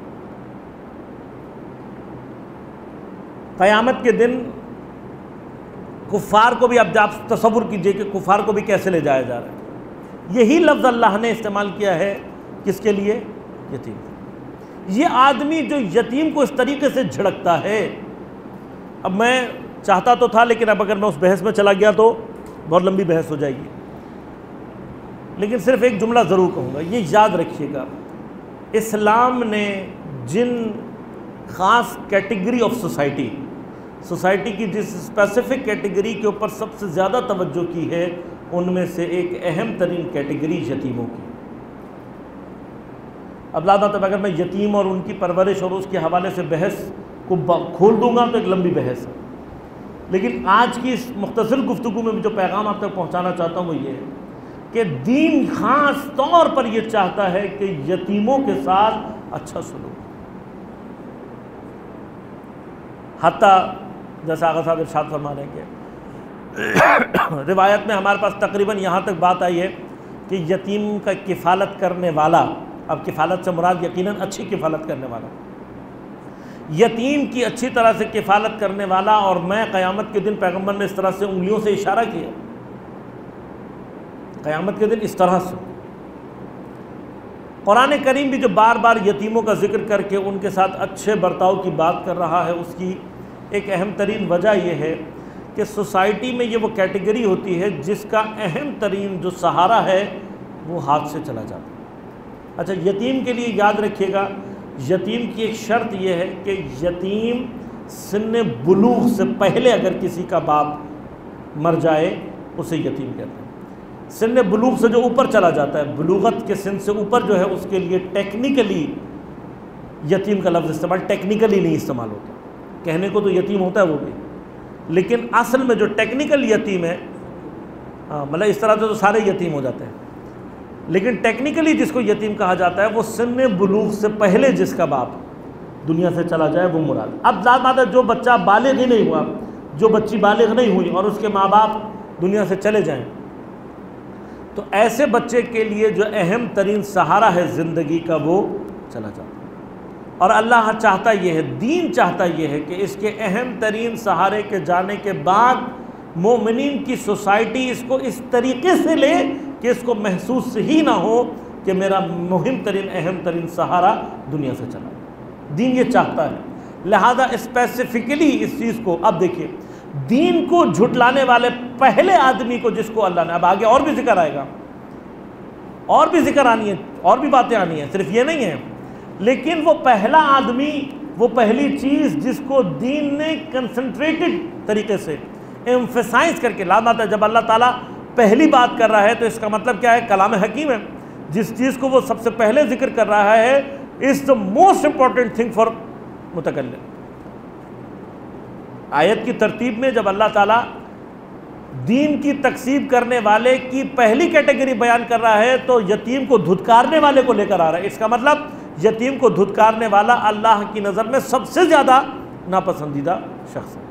Speaker 2: قیامت کے دن کفار کو بھی، اب آپ تصور کیجئے کہ کفار کو بھی کیسے لے جایا جا رہا ہے۔ یہی لفظ اللہ نے استعمال کیا ہے کس کے لیے؟ یتیم۔ یہ آدمی جو یتیم کو اس طریقے سے جھڑکتا ہے، اب میں چاہتا تو تھا لیکن اب اگر میں اس بحث میں چلا گیا تو بہت لمبی بحث ہو جائے گی، لیکن صرف ایک جملہ ضرور کہوں گا، یہ یاد رکھیے گا، اسلام نے جن خاص کیٹیگری آف سوسائٹی کی جس اسپیسیفک کیٹیگری کے اوپر سب سے زیادہ توجہ کی ہے، ان میں سے ایک اہم ترین کیٹیگری یتیموں کی۔ اب لازماً اگر میں یتیم اور ان کی پرورش اور اس کے حوالے سے بحث کو کھول دوں گا تو ایک لمبی بحث ہے، لیکن آج کی اس مختصر گفتگو میں جو پیغام آپ تک پہنچانا چاہتا ہوں وہ یہ ہے کہ دین خاص طور پر یہ چاہتا ہے کہ یتیموں کے ساتھ اچھا سلوک، حتیٰ جیسا آغا صاحب ارشاد فرما رہے ہیں کہ روایت میں ہمارے پاس تقریباً یہاں تک بات آئی ہے کہ یتیم کا کفالت کرنے والا، اب کفالت سے مراد یقیناً اچھی کفالت کرنے والا، یتیم کی اچھی طرح سے کفالت کرنے والا، اور میں قیامت کے دن پیغمبر نے اس طرح سے انگلیوں سے اشارہ کیا، قیامت کے دن اس طرح سے۔ قرآن کریم بھی جو بار بار یتیموں کا ذکر کر کے ان کے ساتھ اچھے برتاؤ کی بات کر رہا ہے، اس کی ایک اہم ترین وجہ یہ ہے کہ سوسائٹی میں یہ وہ کیٹیگری ہوتی ہے جس کا اہم ترین جو سہارا ہے وہ ہاتھ سے چلا جاتا ہے۔ اچھا، یتیم کے لیے یاد رکھیے گا، یتیم کی ایک شرط یہ ہے کہ یتیم سن بلوغ سے پہلے اگر کسی کا باپ مر جائے اسے یتیم کہتے ہیں۔ سن بلوغ سے جو اوپر چلا جاتا ہے، بلوغت کے سن سے اوپر جو ہے، اس کے لیے ٹیکنیکلی یتیم کا لفظ استعمال ٹیکنیکلی نہیں استعمال ہوتا، کہنے کو تو یتیم ہوتا ہے وہ بھی، لیکن اصل میں جو ٹیکنیکل یتیم ہے، مطلب اس طرح سے تو سارے یتیم ہو جاتے ہیں، لیکن ٹیکنیکلی جس کو یتیم کہا جاتا ہے وہ سن بلوغ سے پہلے جس کا باپ دنیا سے چلا جائے وہ مراد۔ اب ذات بات ہے جو بچہ بالغ ہی نہیں ہوا، جو بچی بالغ نہیں ہوئی اور اس کے ماں باپ دنیا سے چلے جائیں، تو ایسے بچے کے لیے جو اہم ترین سہارا ہے زندگی کا وہ چلا جاتا ہے، اور اللہ چاہتا یہ ہے، دین چاہتا یہ ہے کہ اس کے اہم ترین سہارے کے جانے کے بعد مومنین کی سوسائٹی اس کو اس طریقے سے لے کہ اس کو محسوس ہی نہ ہو کہ میرا مہم ترین اہم ترین سہارا دنیا سے چلا۔ دین یہ چاہتا ہے، لہذا اسپیسیفکلی اس چیز کو، اب دیکھیے دین کو جھٹلانے والے پہلے آدمی کو جس کو اللہ نے، اب آگے اور بھی ذکر آئے گا، اور بھی ذکر آنی ہے، اور بھی باتیں آنی ہیں، صرف یہ نہیں ہے، لیکن وہ پہلا آدمی، وہ پہلی چیز جس کو دین نے کنسنٹریٹڈ طریقے سے ایمفیسائز کر کے لازمات ہے، جب اللہ تعالیٰ پہلی بات کر رہا ہے تو اس کا مطلب کیا ہے؟ کلام حکیم ہے، جس چیز کو وہ سب سے پہلے ذکر کر رہا ہے is the most important thing for متکلم۔ آیت کی ترتیب میں جب اللہ تعالیٰ دین کی تقسیم کرنے والے کی پہلی کیٹیگری بیان کر رہا ہے تو یتیم کو دھتکارنے والے کو لے کر آ رہا ہے، اس کا مطلب یتیم کو دھتکارنے والا اللہ کی نظر میں سب سے زیادہ ناپسندیدہ شخص ہے۔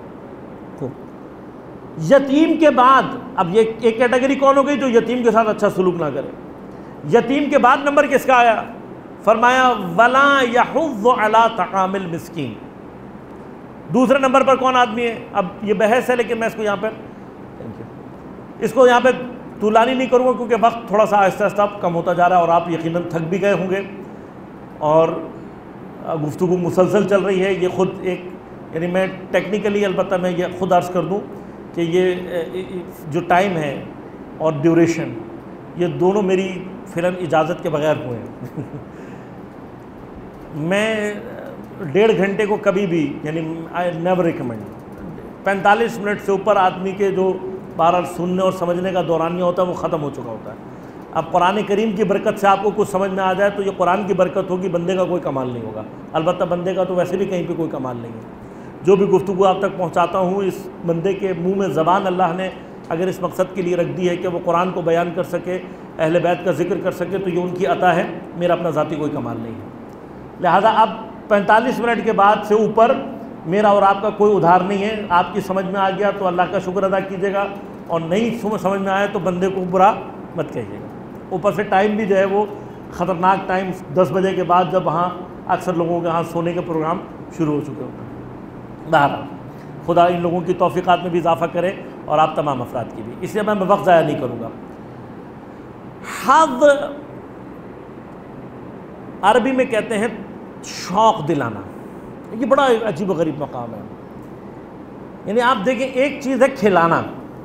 Speaker 2: یتیم کے بعد اب یہ ایک کیٹیگری کون ہو گئی؟ جو یتیم کے ساتھ اچھا سلوک نہ کرے۔ یتیم کے بعد نمبر کس کا آیا؟ فرمایا وَلَا يَحُضُّ عَلَىٰ طَعَامِ الْمِسْكِينِ۔ دوسرے نمبر پر کون آدمی ہے؟ اب یہ بحث ہے لیکن میں اس کو یہاں پہ طولانی نہیں کروں گا کیونکہ وقت تھوڑا سا آہستہ آہستہ کم ہوتا جا رہا ہے اور آپ یقیناً تھک بھی گئے ہوں گے، اور گفتگو مسلسل چل رہی ہے۔ یہ خود ایک، یعنی میں ٹیکنیکلی البتہ میں یہ خود عرض کر دوں کہ یہ جو ٹائم ہے اور ڈیوریشن، یہ دونوں میری فعلاً اجازت کے بغیر ہوئے ہیں میں 1.5 گھنٹے کو کبھی بھی یعنی آئی نیور ریکمینڈ 45 منٹ سے اوپر آدمی کے جو بہرحال سننے اور سمجھنے کا دورانیہ ہوتا ہے وہ ختم ہو چکا ہوتا ہے. اب قرآن کریم کی برکت سے آپ کو کچھ سمجھ میں آ جائے تو یہ قرآن کی برکت ہوگی, بندے کا کوئی کمال نہیں ہوگا. البتہ بندے کا تو ویسے بھی کہیں پہ کوئی کمال نہیں ہے. جو بھی گفتگو آپ تک پہنچاتا ہوں اس بندے کے منہ میں زبان اللہ نے اگر اس مقصد کے لیے رکھ دی ہے کہ وہ قرآن کو بیان کر سکے, اہل بیت کا ذکر کر سکے, تو یہ ان کی عطا ہے, میرا اپنا ذاتی کوئی کمال نہیں ہے. لہذا اب 45 منٹ کے بعد سے اوپر میرا اور آپ کا کوئی ادھار نہیں ہے. آپ کی سمجھ میں آ گیا تو اللہ کا شکر ادا کیجیے گا, اور نہیں سمجھ میں آئے تو بندے کو برا مت کہیے گا. اوپر سے ٹائم بھی جو ہے وہ خطرناک ٹائم 10 بجے کے بعد, جب وہاں اکثر لوگوں کے ہاں سونے کے پروگرام شروع ہو چکے ہوتے ہیں. بہرحال خدا ان لوگوں کی توفیقات میں بھی اضافہ کرے اور آپ تمام افراد کی بھی. اس لیے میں وقت ضائع نہیں کروں گا. حظ عربی میں کہتے ہیں شوق دلانا. یہ بڑا عجیب و غریب مقام ہے. یعنی آپ دیکھیں, ایک چیز ہے کھلانا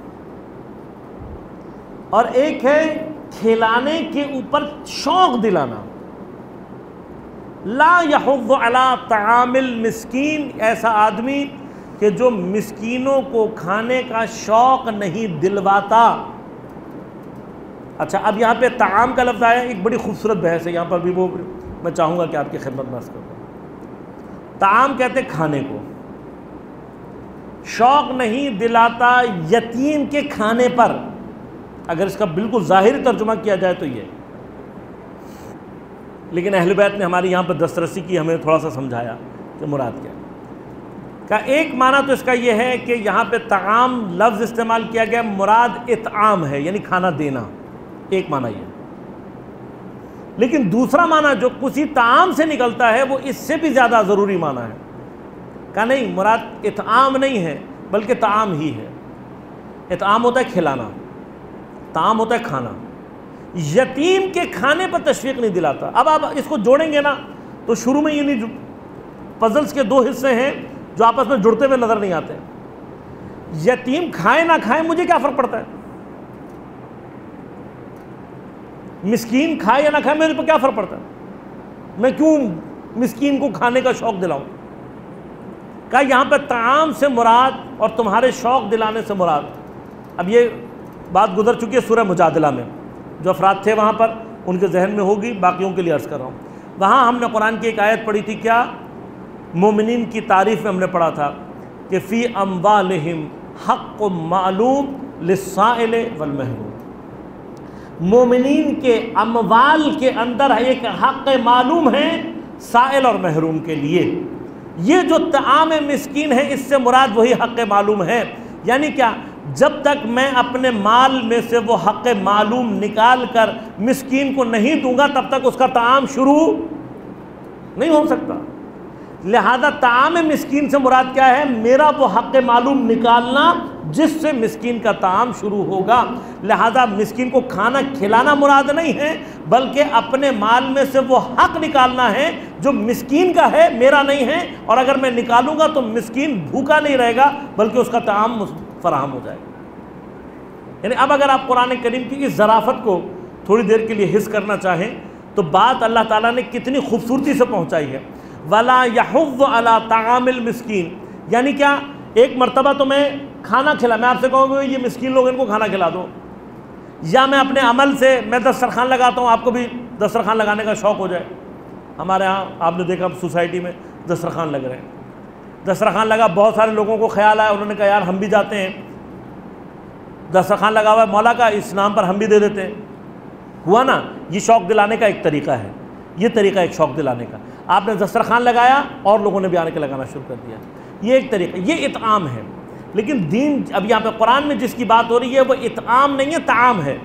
Speaker 2: اور ایک ہے کھلانے کے اوپر شوق دلانا. لا یحض علی طعام المسکین, ایسا آدمی کہ جو مسکینوں کو کھانے کا شوق نہیں دلواتا. اچھا, اب یہاں پہ طعام کا لفظ آیا, ایک بڑی خوبصورت بحث ہے یہاں پر بھی, وہ میں چاہوں گا کہ آپ کی خدمت میں عرض کروں. طعام کہتے کھانے کو, شوق نہیں دلاتا یتیم کے کھانے پر. اگر اس کا بالکل ظاہری ترجمہ کیا جائے تو یہ, لیکن اہل بیت نے ہماری یہاں پر دسترسی کی, ہمیں تھوڑا سا سمجھایا کہ مراد کیا ہے. کا ایک معنی تو اس کا یہ ہے کہ یہاں پہ طعام لفظ استعمال کیا گیا, مراد اطعام ہے یعنی کھانا دینا, ایک معنی یہ. لیکن دوسرا معنی جو کسی طعام سے نکلتا ہے وہ اس سے بھی زیادہ ضروری معنی ہے. کہ نہیں, مراد اطعام نہیں ہے بلکہ طعام ہی ہے. اطعام ہوتا ہے کھلانا, طعام ہوتا ہے کھانا. یتیم کے کھانے پر تشویق نہیں دلاتا. اب آپ اس کو جوڑیں گے نا تو شروع میں یہ پزلز کے 2 حصے ہیں جو آپس میں جڑتے ہوئے نظر نہیں آتے. یتیم کھائے نہ کھائے مجھے کیا فرق پڑتا ہے, مسکین کھائے یا نہ کھائے میرے پہ کیا فرق پڑتا ہے, میں کیوں مسکین کو کھانے کا شوق دلاؤں. کہا یہاں پہ طعام سے مراد اور تمہارے شوق دلانے سے مراد. اب یہ بات گزر چکی ہے سورہ مجادلہ میں, جو افراد تھے وہاں پر ان کے ذہن میں ہوگی, باقیوں کے لیے عرض کر رہا ہوں. وہاں ہم نے قرآن کی ایک آیت پڑھی تھی, کیا مومنین کی تعریف میں ہم نے پڑھا تھا کہ فی اموالہم حق معلوم للسائل والمحروم. مومنین کے اموال کے اندر ایک حق معلوم ہے سائل اور محروم کے لیے. یہ جو طعام مسکین ہے اس سے مراد وہی حق معلوم ہے. یعنی کیا, جب تک میں اپنے مال میں سے وہ حق معلوم نکال کر مسکین کو نہیں دوں گا تب تک اس کا طعام شروع نہیں ہو سکتا. لہذا طعام مسکین سے مراد کیا ہے, میرا وہ حق معلوم نکالنا جس سے مسکین کا طعام شروع ہوگا. لہذا مسکین کو کھانا کھلانا مراد نہیں ہے بلکہ اپنے مال میں سے وہ حق نکالنا ہے جو مسکین کا ہے, میرا نہیں ہے. اور اگر میں نکالوں گا تو مسکین بھوکا نہیں رہے گا بلکہ اس کا طعام فراہم ہو جائے گا. یعنی اب اگر آپ قرآن کریم کی اس ظرافت کو تھوڑی دیر کے لیے حس کرنا چاہیں تو بات اللہ تعالیٰ نے کتنی خوبصورتی سے پہنچائی ہے. وَلَا يَحُضُّ عَلَىٰ طَعَامِ الْمِسْكِينِ, یعنی کیا, ایک مرتبہ تو میں کھانا کھلا, میں آپ سے کہوں گا یہ مسکین لوگ ان کو کھانا کھلا دو, یا میں اپنے عمل سے میں دسترخوان لگاتا ہوں, آپ کو بھی دسترخوان لگانے کا شوق ہو جائے. ہمارے ہاں آپ نے دیکھا سوسائٹی میں دسترخوان لگ رہے ہیں. دسترخوان لگا, بہت سارے لوگوں کو خیال آیا, انہوں نے کہا یار ہم بھی جاتے ہیں, دسترخوان لگا ہوا ہے مولا کا, اس نام پر ہم بھی دے دیتے ہیں. ہوا نا, یہ شوق دلانے کا ایک طریقہ ہے. یہ طریقہ ایک شوق دلانے کا, آپ نے دسترخوان لگایا اور لوگوں نے بھی آنے کے لگانا شروع کر دیا, یہ ایک طریقہ, یہ اطعام ہے. لیکن دین اب یہاں پہ قرآن میں جس کی بات ہو رہی ہے وہ اطعام نہیں ہے, طعام ہے.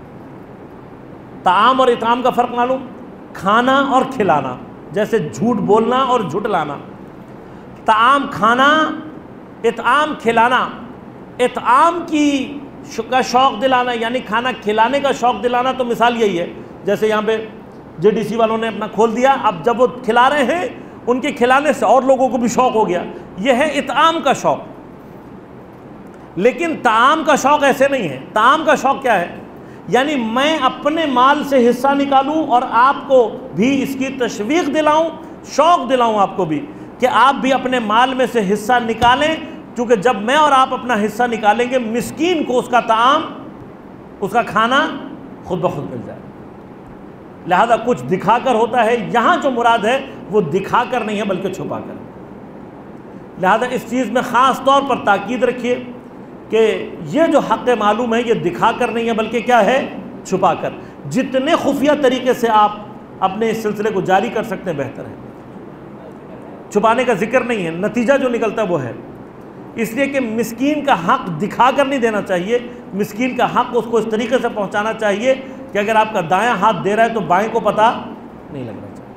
Speaker 2: طعام اور اطعام کا فرق معلوم, کھانا اور کھلانا, جیسے جھوٹ بولنا اور جھٹلانا. طعام کھانا, اطعام کھلانا. اطعام کی کا شوق دلانا یعنی کھانا کھلانے کا شوق دلانا, تو مثال یہی ہے جیسے یہاں پہ JDC والوں نے اپنا کھول دیا, اب جب وہ کھلا رہے ہیں ان کے کھلانے سے اور لوگوں کو بھی شوق ہو گیا, یہ ہے اطعام کا شوق. لیکن طعام کا شوق ایسے نہیں ہے. طعام کا شوق کیا ہے یعنی میں اپنے مال سے حصہ نکالوں اور آپ کو بھی اس کی تشویق دلاؤں، شوق دلاؤں آپ کو بھی کہ آپ بھی اپنے مال میں سے حصہ نکالیں، کیونکہ جب میں اور آپ اپنا حصہ نکالیں گے مسکین کو اس کا طعام، اس کا کھانا خود بخود مل جائے۔ لہذا کچھ دکھا کر ہوتا ہے، یہاں جو مراد ہے وہ دکھا کر نہیں ہے بلکہ چھپا کر۔ لہذا اس چیز میں خاص طور پر تاکید رکھیے کہ یہ جو حق معلوم ہے یہ دکھا کر نہیں ہے بلکہ کیا ہے، چھپا کر۔ جتنے خفیہ طریقے سے آپ اپنے اس سلسلے کو جاری کر سکتے ہیں بہتر ہے، چھپانے کا ذکر نہیں ہے، نتیجہ جو نکلتا ہے وہ ہے۔ اس لیے کہ مسکین کا حق دکھا کر نہیں دینا چاہیے، مسکین کا حق اس کو اس طریقے سے پہنچانا چاہیے کہ اگر آپ کا دایاں ہاتھ دے رہا ہے تو بائیں کو پتہ نہیں لگنا چاہیے۔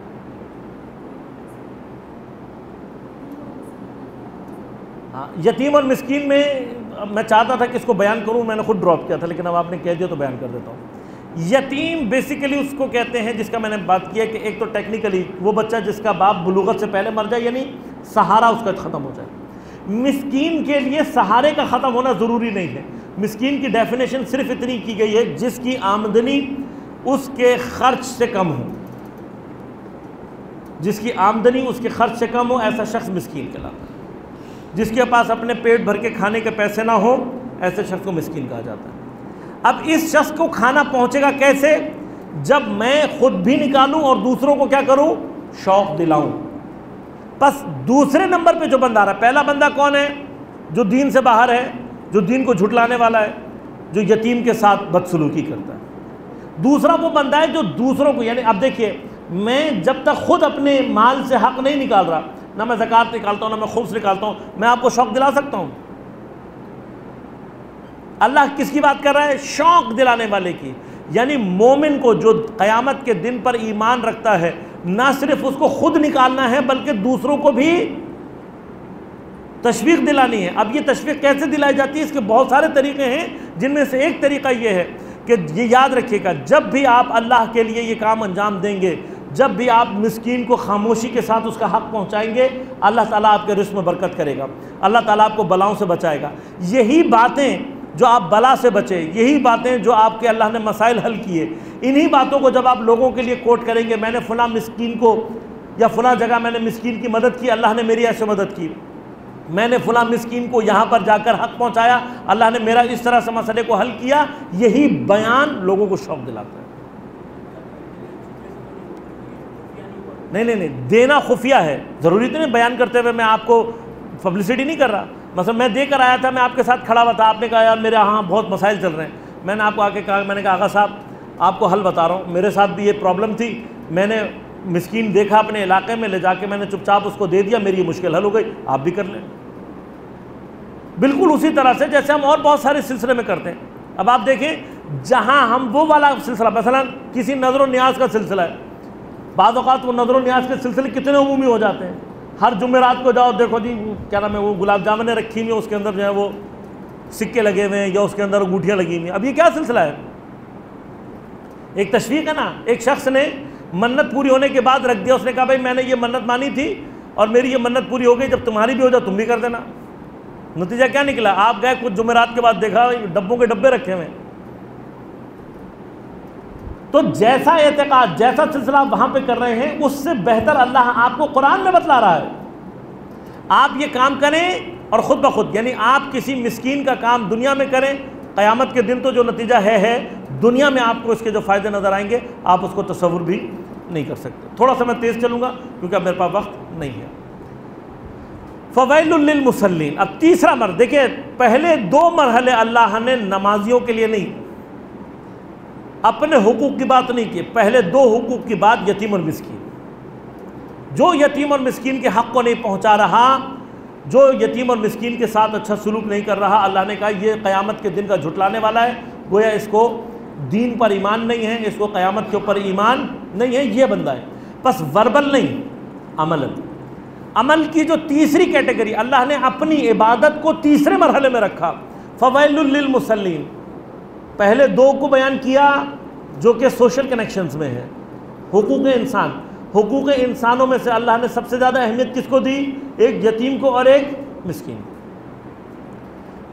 Speaker 2: یتیم اور مسکین میں چاہتا تھا کہ اس کو بیان کروں، میں نے خود ڈراپ کیا تھا، لیکن اب آپ نے کہہ دیا تو بیان کر دیتا ہوں۔ یتیم بیسیکلی اس کو کہتے ہیں جس کا میں نے بات کیا کہ ایک تو ٹیکنیکلی وہ بچہ جس کا باپ بلوغت سے پہلے مر جائے، یعنی سہارا اس کا ختم ہو جائے۔ مسکین کے لیے سہارے کا ختم ہونا ضروری نہیں ہے، مسکین کی ڈیفینیشن صرف اتنی کی گئی ہے جس کی آمدنی اس کے خرچ سے کم ہو، جس کی آمدنی اس کے خرچ سے کم ہو ایسا شخص مسکین کہلاتا ہے۔ جس کے پاس اپنے پیٹ بھر کے کھانے کے پیسے نہ ہو ایسے شخص کو مسکین کہا جاتا ہے۔ اب اس شخص کو کھانا پہنچے گا کیسے؟ جب میں خود بھی نکالوں اور دوسروں کو کیا کروں، شوق دلاؤں۔ بس دوسرے نمبر پہ جو بندہ آ رہا ہے، پہلا بندہ کون ہے؟ جو دین سے باہر ہے، جو دین کو جھٹلانے والا ہے، جو یتیم کے ساتھ بدسلوکی کرتا ہے۔ دوسرا وہ بندہ ہے جو دوسروں کو، یعنی اب دیکھیے میں جب تک خود اپنے مال سے حق نہیں نکال رہا، نہ میں زکوٰۃ نکالتا ہوں نہ میں خمس نکالتا ہوں، میں آپ کو شوق دلا سکتا ہوں؟ اللہ کس کی بات کر رہا ہے؟ شوق دلانے والے کی۔ یعنی مومن کو جو قیامت کے دن پر ایمان رکھتا ہے، نہ صرف اس کو خود نکالنا ہے بلکہ دوسروں کو بھی تشویق دلانی ہے۔ اب یہ تشویق کیسے دلائی جاتی ہے؟ اس کے بہت سارے طریقے ہیں، جن میں سے ایک طریقہ یہ ہے کہ یہ یاد رکھیے گا، جب بھی آپ اللہ کے لیے یہ کام انجام دیں گے، جب بھی آپ مسکین کو خاموشی کے ساتھ اس کا حق پہنچائیں گے، اللہ تعالیٰ آپ کے رزق میں برکت کرے گا، اللہ تعالیٰ آپ کو بلاؤں سے بچائے گا۔ یہی باتیں جو آپ بلا سے بچے، یہی باتیں جو آپ کے اللہ نے مسائل حل کیے، انہی باتوں کو جب آپ لوگوں کے لیے کوٹ کریں گے، میں نے فلاں مسکین کو یا فلاں جگہ میں نے مسکین کی مدد کی، اللہ نے میری ایسے مدد کی، میں نے فلاں مسکین کو یہاں پر جا کر حق پہنچایا، اللہ نے میرا اس طرح سے مسئلے کو حل کیا، یہی بیان لوگوں کو شوق دلاتا ہے۔ نہیں، دینا خفیہ ہے، ضروری تو نہیں بیان کرتے ہوئے میں آپ کو پبلسٹی نہیں کر رہا۔ مثلا میں دے کر آیا تھا، میں آپ کے ساتھ کھڑا ہوا تھا، آپ نے کہا یار میرے ہاں بہت مسائل چل رہے ہیں، میں نے آپ کو آ کے کہا، میں نے کہا آغا صاحب آپ کو حل بتا رہا ہوں، میرے ساتھ بھی یہ پرابلم تھی، میں نے مسکین دیکھا اپنے علاقے میں، لے جا کے میں نے چپ چاپ اس کو دے دیا، میری یہ مشکل حل ہو گئی، آپ بھی کر لیں۔ بالکل اسی طرح سے جیسے ہم اور بہت سارے سلسلے میں کرتے ہیں۔ اب آپ دیکھیں جہاں ہم وہ والا سلسلہ، مثلا کسی نظر و نیاز کا سلسلہ ہے، بعض اوقات وہ نظر و نیاز کے سلسلے کتنے عمومی ہو جاتے ہیں، ہر جمعرات کو جاؤ دیکھو جی کیا نام ہے وہ گلاب جامنیں رکھی ہوئی ہیں، اس کے اندر جو ہے وہ سکے لگے ہوئے ہیں یا اس کے اندر انگوٹھیاں لگی ہوئی ہیں۔ اب یہ کیا سلسلہ ہے؟ ایک تشویق ہے نا۔ ایک شخص نے منت پوری ہونے کے بعد رکھ دیا، اس نے کہا بھائی میں نے یہ منت مانی تھی اور میری یہ منت پوری ہو گئی، جب تمہاری بھی ہو جائے تم بھی کر دینا۔ نتیجہ کیا نکلا؟ آپ گئے کچھ جمعرات کے بعد دیکھا ڈبوں کے ڈبے رکھے ہوئے۔ تو جیسا اعتقاد، جیسا سلسلہ آپ وہاں پہ کر رہے ہیں، اس سے بہتر اللہ آپ کو قرآن میں بتلا رہا ہے۔ آپ یہ کام کریں اور خود بخود، یعنی آپ کسی مسکین کا کام دنیا میں کریں، قیامت کے دن تو جو نتیجہ ہے دنیا میں آپ کو اس کے جو فائدے نظر آئیں گے آپ اس کو تصور بھی نہیں کر سکتے۔ تھوڑا سا میں تیز چلوں گا کیونکہ اب میرے پاس وقت نہیں ہے۔ فویل للمصلین، اب تیسرا مرحلہ دیکھیں، پہلے دو مرحلے اللہ نے نمازیوں کے لیے نہیں، اپنے حقوق کی بات نہیں کی، پہلے دو حقوق کی بات یتیم اور مسکین۔ جو یتیم اور مسکین کے حق کو نہیں پہنچا رہا، جو یتیم اور مسکین کے ساتھ اچھا سلوک نہیں کر رہا، اللہ نے کہا یہ قیامت کے دن کا جھٹلانے والا ہے، گویا اس کو دین پر ایمان نہیں ہے، اس کو قیامت کے اوپر ایمان نہیں ہے، یہ بندہ ہے۔ بس وربل نہیں، عمل۔ عمل کی جو تیسری کیٹیگری اللہ نے اپنی عبادت کو تیسرے مرحلے میں رکھا، فویل للمصلین۔ پہلے دو کو بیان کیا جو کہ سوشل کنیکشنز میں ہے، حقوق انسان۔ حقوق انسانوں میں سے اللہ نے سب سے زیادہ اہمیت کس کو دی؟ ایک یتیم کو اور ایک مسکین۔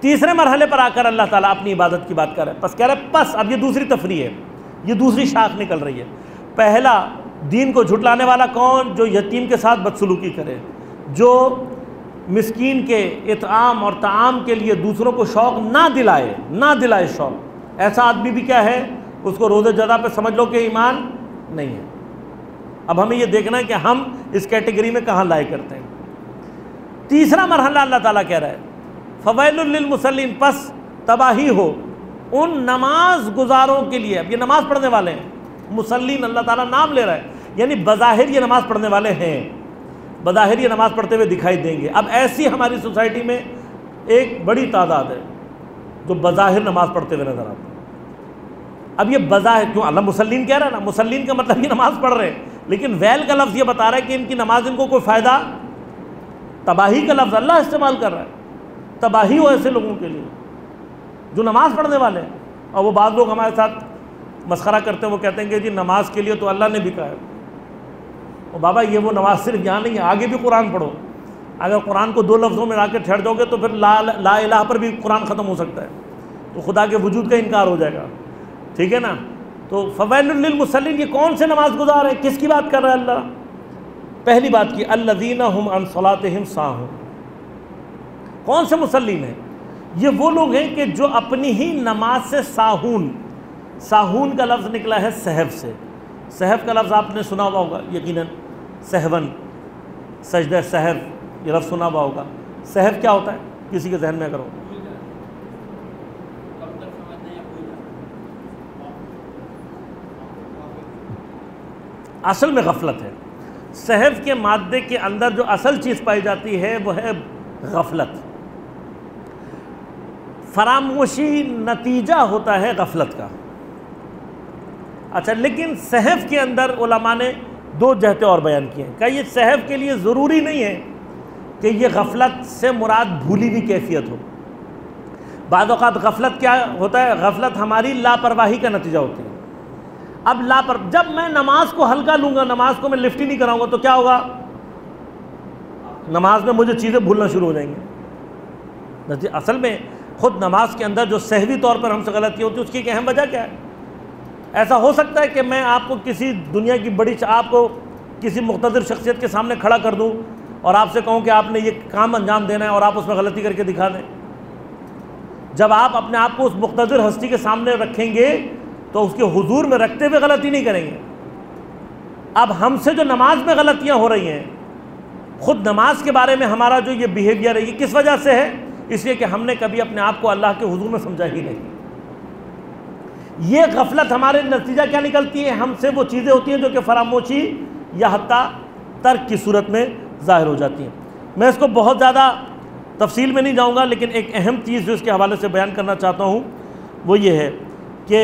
Speaker 2: تیسرے مرحلے پر آ کر اللہ تعالیٰ اپنی عبادت کی بات کر رہا ہے. پس کہہ رہا ہے پس اب یہ دوسری تفریح ہے, یہ دوسری شاخ نکل رہی ہے. پہلا دین کو جھٹلانے والا کون؟ جو یتیم کے ساتھ بدسلوکی کرے, جو مسکین کے اطعام اور طعام کے لیے دوسروں کو شوق نہ دلائے شوق. ایسا آدمی بھی کیا ہے, اس کو روزہ جزا پہ سمجھ لو کہ ایمان نہیں ہے. اب ہمیں یہ دیکھنا ہے کہ ہم اس کیٹیگری میں کہاں لائے کرتے ہیں. تیسرا مرحلہ اللہ تعالیٰ کہہ رہا ہے فویل للمصلین, پس تباہی ہو ان نماز گزاروں کے لیے. اب یہ نماز پڑھنے والے ہیں, مصلین اللہ تعالیٰ نام لے رہا ہے, یعنی بظاہر یہ نماز پڑھنے والے ہیں, بظاہر یہ نماز پڑھتے ہوئے دکھائی دیں گے. اب ایسی ہماری سوسائٹی میں ایک بڑی تعداد ہے جو بظاہر نماز پڑھتے ہوئے نظر آتے ہیں. اب یہ بظاہر کیوں اللہ مصلین کہہ رہا ہے نا, مصلین کا مطلب یہ نماز پڑھ رہے ہیں, لیکن ویل کا لفظ یہ بتا رہا ہے کہ ان کی نماز ان کو کوئی فائدہ, تباہی کا لفظ اللہ استعمال کر رہا ہے. تباہی ہو ایسے لوگوں کے لیے جو نماز پڑھنے والے ہیں. اور وہ بعض لوگ ہمارے ساتھ مسخرہ کرتے ہیں, وہ کہتے ہیں کہ جی نماز کے لیے تو اللہ نے بھی کہا ہے. اور بابا یہ وہ نماز صرف یہاں نہیں ہے, آگے بھی قرآن پڑھو. اگر قرآن کو دو لفظوں میں لا کے ٹھہر جاؤ گے تو پھر لا الہ پر بھی قرآن ختم ہو سکتا ہے, تو خدا کے وجود کا انکار ہو جائے گا. ٹھیک ہے نا. تو فویل للمصلین, یہ کون سے نماز گزار ہیں, کس کی بات کر رہا ہے اللہ؟ پہلی بات کی الذین هم عن صلاتهم ساہون. کون سے مصلین ہیں؟ یہ وہ لوگ ہیں کہ جو اپنی ہی نماز سے ساہون, ساہون کا لفظ نکلا ہے سہو سے. سہو کا لفظ آپ نے سنا ہوا ہوگا یقیناً, سہون, سجدہ سہو, یہ لفظ سنا ہوا ہوگا. سہو کیا ہوتا ہے کسی کے ذہن میں اگر ہو؟ اصل میں غفلت ہے. سہو کے مادے کے اندر جو اصل چیز پائی جاتی ہے وہ ہے غفلت. فراموشی نتیجہ ہوتا ہے غفلت کا. اچھا, لیکن سہو کے اندر علماء نے دو جہتیں اور بیان کی ہیں کہ یہ سہو کے لیے ضروری نہیں ہے کہ یہ غفلت سے مراد بھولی ہوئی کیفیت ہو. بعض اوقات غفلت کیا ہوتا ہے, غفلت ہماری لاپرواہی کا نتیجہ ہوتی ہے. اب جب میں نماز کو ہلکا لوں گا, نماز کو میں لفٹ ہی نہیں کراؤں گا, تو کیا ہوگا, نماز میں مجھے چیزیں بھولنا شروع ہو جائیں گی. اصل میں خود نماز کے اندر جو سہوی طور پر ہم سے غلطی ہوتی ہے اس کی ایک اہم وجہ کیا ہے؟ ایسا ہو سکتا ہے کہ میں آپ کو کسی دنیا کی بڑی, آپ کو کسی مقتدر شخصیت کے سامنے کھڑا کر دوں اور آپ سے کہوں کہ آپ نے یہ کام انجام دینا ہے اور آپ اس میں غلطی کر کے دکھا دیں. جب آپ اپنے آپ کو اس مقتدر ہستی کے سامنے رکھیں گے تو اس کے حضور میں رکھتے ہوئے غلطی نہیں کریں گے. اب ہم سے جو نماز میں غلطیاں ہو رہی ہیں, خود نماز کے بارے میں ہمارا جو یہ بیہیویئر ہے, یہ کس وجہ سے ہے؟ اس لیے کہ ہم نے کبھی اپنے آپ کو اللہ کے حضور میں سمجھا ہی نہیں. یہ غفلت ہمارے نتیجہ کیا نکلتی ہے, ہم سے وہ چیزیں ہوتی ہیں جو کہ فراموشی یا حتیٰ ترک کی صورت میں ظاہر ہو جاتی ہیں. میں اس کو بہت زیادہ تفصیل میں نہیں جاؤں گا, لیکن ایک اہم چیز جو اس کے حوالے سے بیان کرنا چاہتا ہوں وہ یہ ہے کہ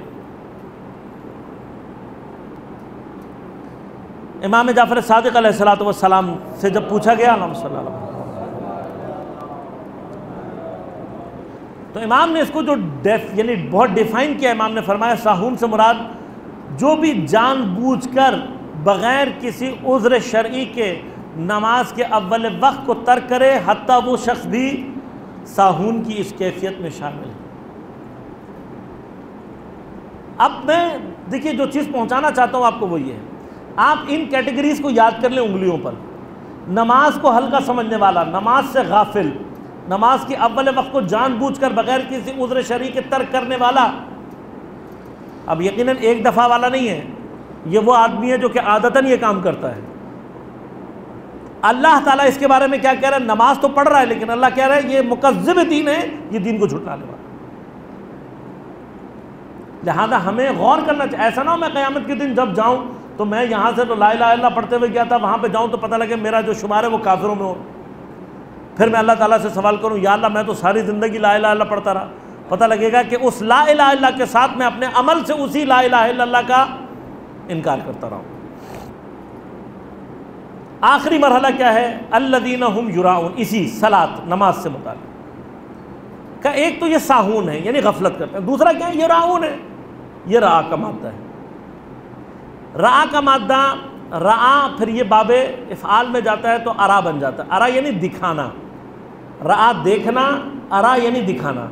Speaker 2: امام جعفر صادق علیہ السلام سے جب پوچھا گیا اللہم صلی اللہ علیہ وسلم, تو امام نے اس کو جو یعنی بہت ڈیفائن کیا. امام نے فرمایا ساہون سے مراد جو بھی جان بوجھ کر بغیر کسی عذر شرعی کے نماز کے اول وقت کو ترک کرے, حتیٰ وہ شخص بھی ساہون کی اس کیفیت میں شامل ہے. اب میں دیکھیے جو چیز پہنچانا چاہتا ہوں آپ کو وہ یہ ہے, آپ ان کیٹیگریز کو یاد کر لیں انگلیوں پر. نماز کو ہلکا سمجھنے والا, نماز سے غافل, نماز کے اول وقت کو جان بوجھ کر بغیر کسی عذر شرعی کے ترک کرنے والا. اب یقیناً ایک دفعہ والا نہیں ہے, یہ وہ آدمی ہے جو کہ عادتاً یہ کام کرتا ہے. اللہ تعالیٰ اس کے بارے میں کیا کہہ رہا ہے؟ نماز تو پڑھ رہا ہے لیکن اللہ کہہ رہا ہے یہ مکذب دین ہے, یہ دین کو جھٹلانے والا. لہذا ہمیں غور کرنا چاہیے. ایسا نہ ہو میں قیامت کے دن جب جاؤں تو میں یہاں سے تو لا الہ الا اللہ پڑھتے ہوئے گیا تھا, وہاں پہ جاؤں تو پتہ لگے میرا جو شمار ہے وہ کافروں میں ہو. پھر میں اللہ تعالیٰ سے سوال کروں یا اللہ میں تو ساری زندگی لا الہ الا اللہ پڑھتا رہا. پتہ لگے گا کہ اس لا الہ الا اللہ کے ساتھ میں اپنے عمل سے اسی لا الہ الا اللہ کا انکار کرتا رہا ہوں. آخری مرحلہ کیا ہے؟ الذین هم یراؤن, اسی صلاۃ نماز سے متعلق کا. ایک تو یہ ساہون ہے یعنی غفلت کرتے ہیں, دوسرا کیا ہے؟ یراؤن ہے, یہ رعا کا مادہ ہے. رعا کا مادہ, رعا پھر یہ باب افعال میں جاتا ہے تو ارا بن جاتا ہے. ارا یعنی دکھانا, رعا دیکھنا, ارا یعنی دکھانا،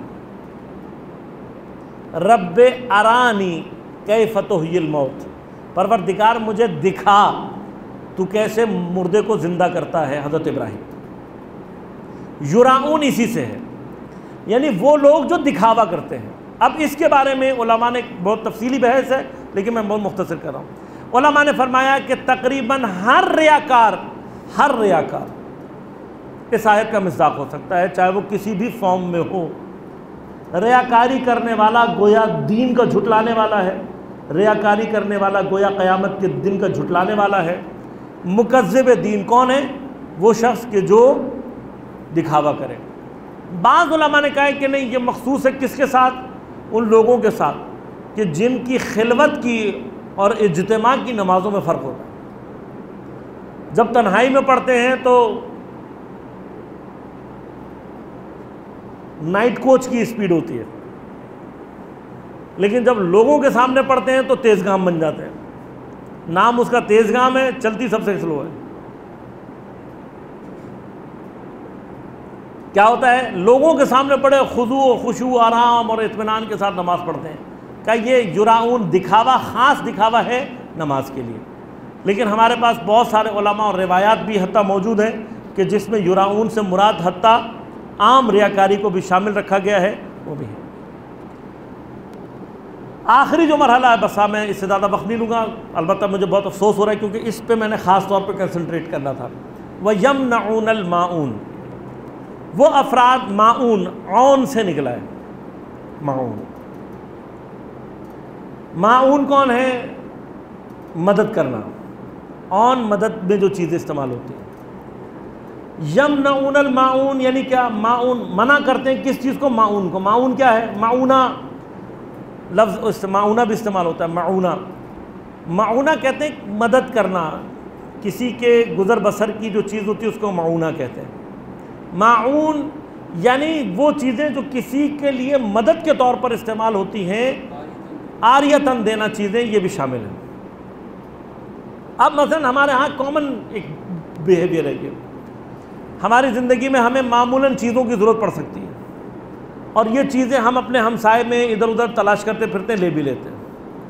Speaker 2: رب ارانی کیف تحیی الموت، پروردگار مجھے دکھا تو کیسے مردے کو زندہ کرتا ہے، حضرت ابراہیم۔ یراؤن اسی سے ہے، یعنی وہ لوگ جو دکھاوا کرتے ہیں۔ اب اس کے بارے میں علماء نے بہت تفصیلی بحث ہے، لیکن میں بہت مختصر کر رہا ہوں۔ علماء نے فرمایا کہ تقریباً ہر ریاکار اس آیت کا مصداق ہو سکتا ہے، چاہے وہ کسی بھی فارم میں ہو۔ ریاکاری کرنے والا گویا دین کا جھٹلانے والا ہے، ریاکاری کرنے والا گویا قیامت کے دن کا جھٹلانے والا ہے۔ مکذب دین کون ہے؟ وہ شخص کہ جو دکھاوا کرے۔ بعض علماء نے کہا ہے کہ نہیں، یہ مخصوص ہے کس کے ساتھ؟ ان لوگوں کے ساتھ کہ جن کی خلوت کی اور اجتماع کی نمازوں میں فرق ہوتا ہے۔ جب تنہائی میں پڑھتے ہیں تو نائٹ کوچ کی اسپیڈ ہوتی ہے، لیکن جب لوگوں کے سامنے پڑھتے ہیں تو تیز گام بن جاتے ہیں۔ نام اس کا تیز گام ہے، چلتی سب سے سلو ہے۔ کیا ہوتا ہے؟ لوگوں کے سامنے پڑھے خضوع و خشوع، آرام اور اطمینان کے ساتھ نماز پڑھتے ہیں۔ کہ یہ یراؤن دکھاوا، خاص دکھاوا ہے نماز کے لیے۔ لیکن ہمارے پاس بہت سارے علماء اور روایات بھی حتیٰ موجود ہیں کہ جس میں یراؤن سے مراد حتیٰ عام ریاکاری کو بھی شامل رکھا گیا ہے، وہ بھی ہے۔ آخری جو مرحلہ ہے، بس میں اس سے زیادہ وقت نہیں لوں گا، البتہ مجھے بہت افسوس ہو رہا ہے کیونکہ اس پہ میں نے خاص طور پہ کنسنٹریٹ کرنا تھا۔ وَيَمْنَعُونَ الْمَاعُونَ، وہ افراد، معون عون سے نکلا ہے، معون کون ہے؟ مدد کرنا۔ عون مدد میں جو چیزیں استعمال ہوتی ہیں۔ یمنعون الماعون یعنی کیا؟ معون منع کرتے ہیں کس چیز کو؟ معون کو۔ معون کیا ہے؟ معونہ لفظ معونہ بھی استعمال ہوتا ہے، معونہ۔ معونہ کہتے ہیں مدد کرنا، کسی کے گزر بسر کی جو چیز ہوتی ہے اس کو معونہ کہتے ہیں۔ معون یعنی وہ چیزیں جو کسی کے لیے مدد کے طور پر استعمال ہوتی ہیں، عاریتاً دینا چیزیں، یہ بھی شامل ہیں۔ اب مثلا ہمارے ہاں کامن ایک بیہیویئر ہے کہ ہماری زندگی میں ہمیں معمولاً چیزوں کی ضرورت پڑ سکتی ہے، اور یہ چیزیں ہم اپنے ہمسائے میں ادھر ادھر تلاش کرتے پھرتے لے بھی لیتے ہیں۔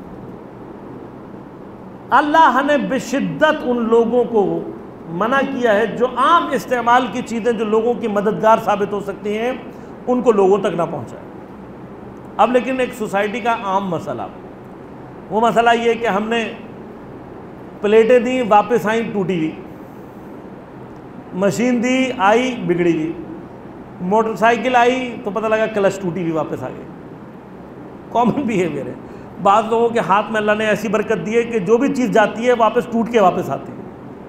Speaker 2: اللہ نے بشدت ان لوگوں کو منع کیا ہے جو عام استعمال کی چیزیں جو لوگوں کی مددگار ثابت ہو سکتی ہیں ان کو لوگوں تک نہ پہنچائے۔ اب لیکن ایک سوسائٹی کا عام مسئلہ، وہ مسئلہ یہ ہے کہ ہم نے پلیٹیں دی، واپس آئیں ٹوٹی ہوئی، مشین دی، آئی بگڑی ہوئی، موٹر سائیکل آئی تو پتہ لگا کلچ ٹوٹی ہوئی واپس آ گئی۔ کامن بیہیویئر ہے۔ بعض لوگوں کے ہاتھ میں اللہ نے ایسی برکت دی ہے کہ جو بھی چیز جاتی ہے واپس ٹوٹ کے واپس آتی ہے۔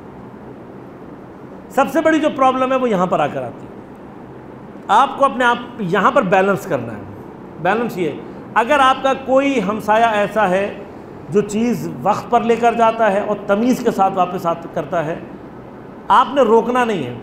Speaker 2: سب سے بڑی جو پرابلم ہے وہ یہاں پر آ کر آتی ہے۔ آپ کو اپنے آپ یہاں پر بیلنس کرنا ہے۔ بیلنس یہ ہے، اگر آپ کا کوئی ہمسایہ ایسا ہے جو چیز وقت پر لے کر جاتا ہے اور تمیز کے ساتھ واپس کرتا ہے، آپ نے روکنا نہیں ہے۔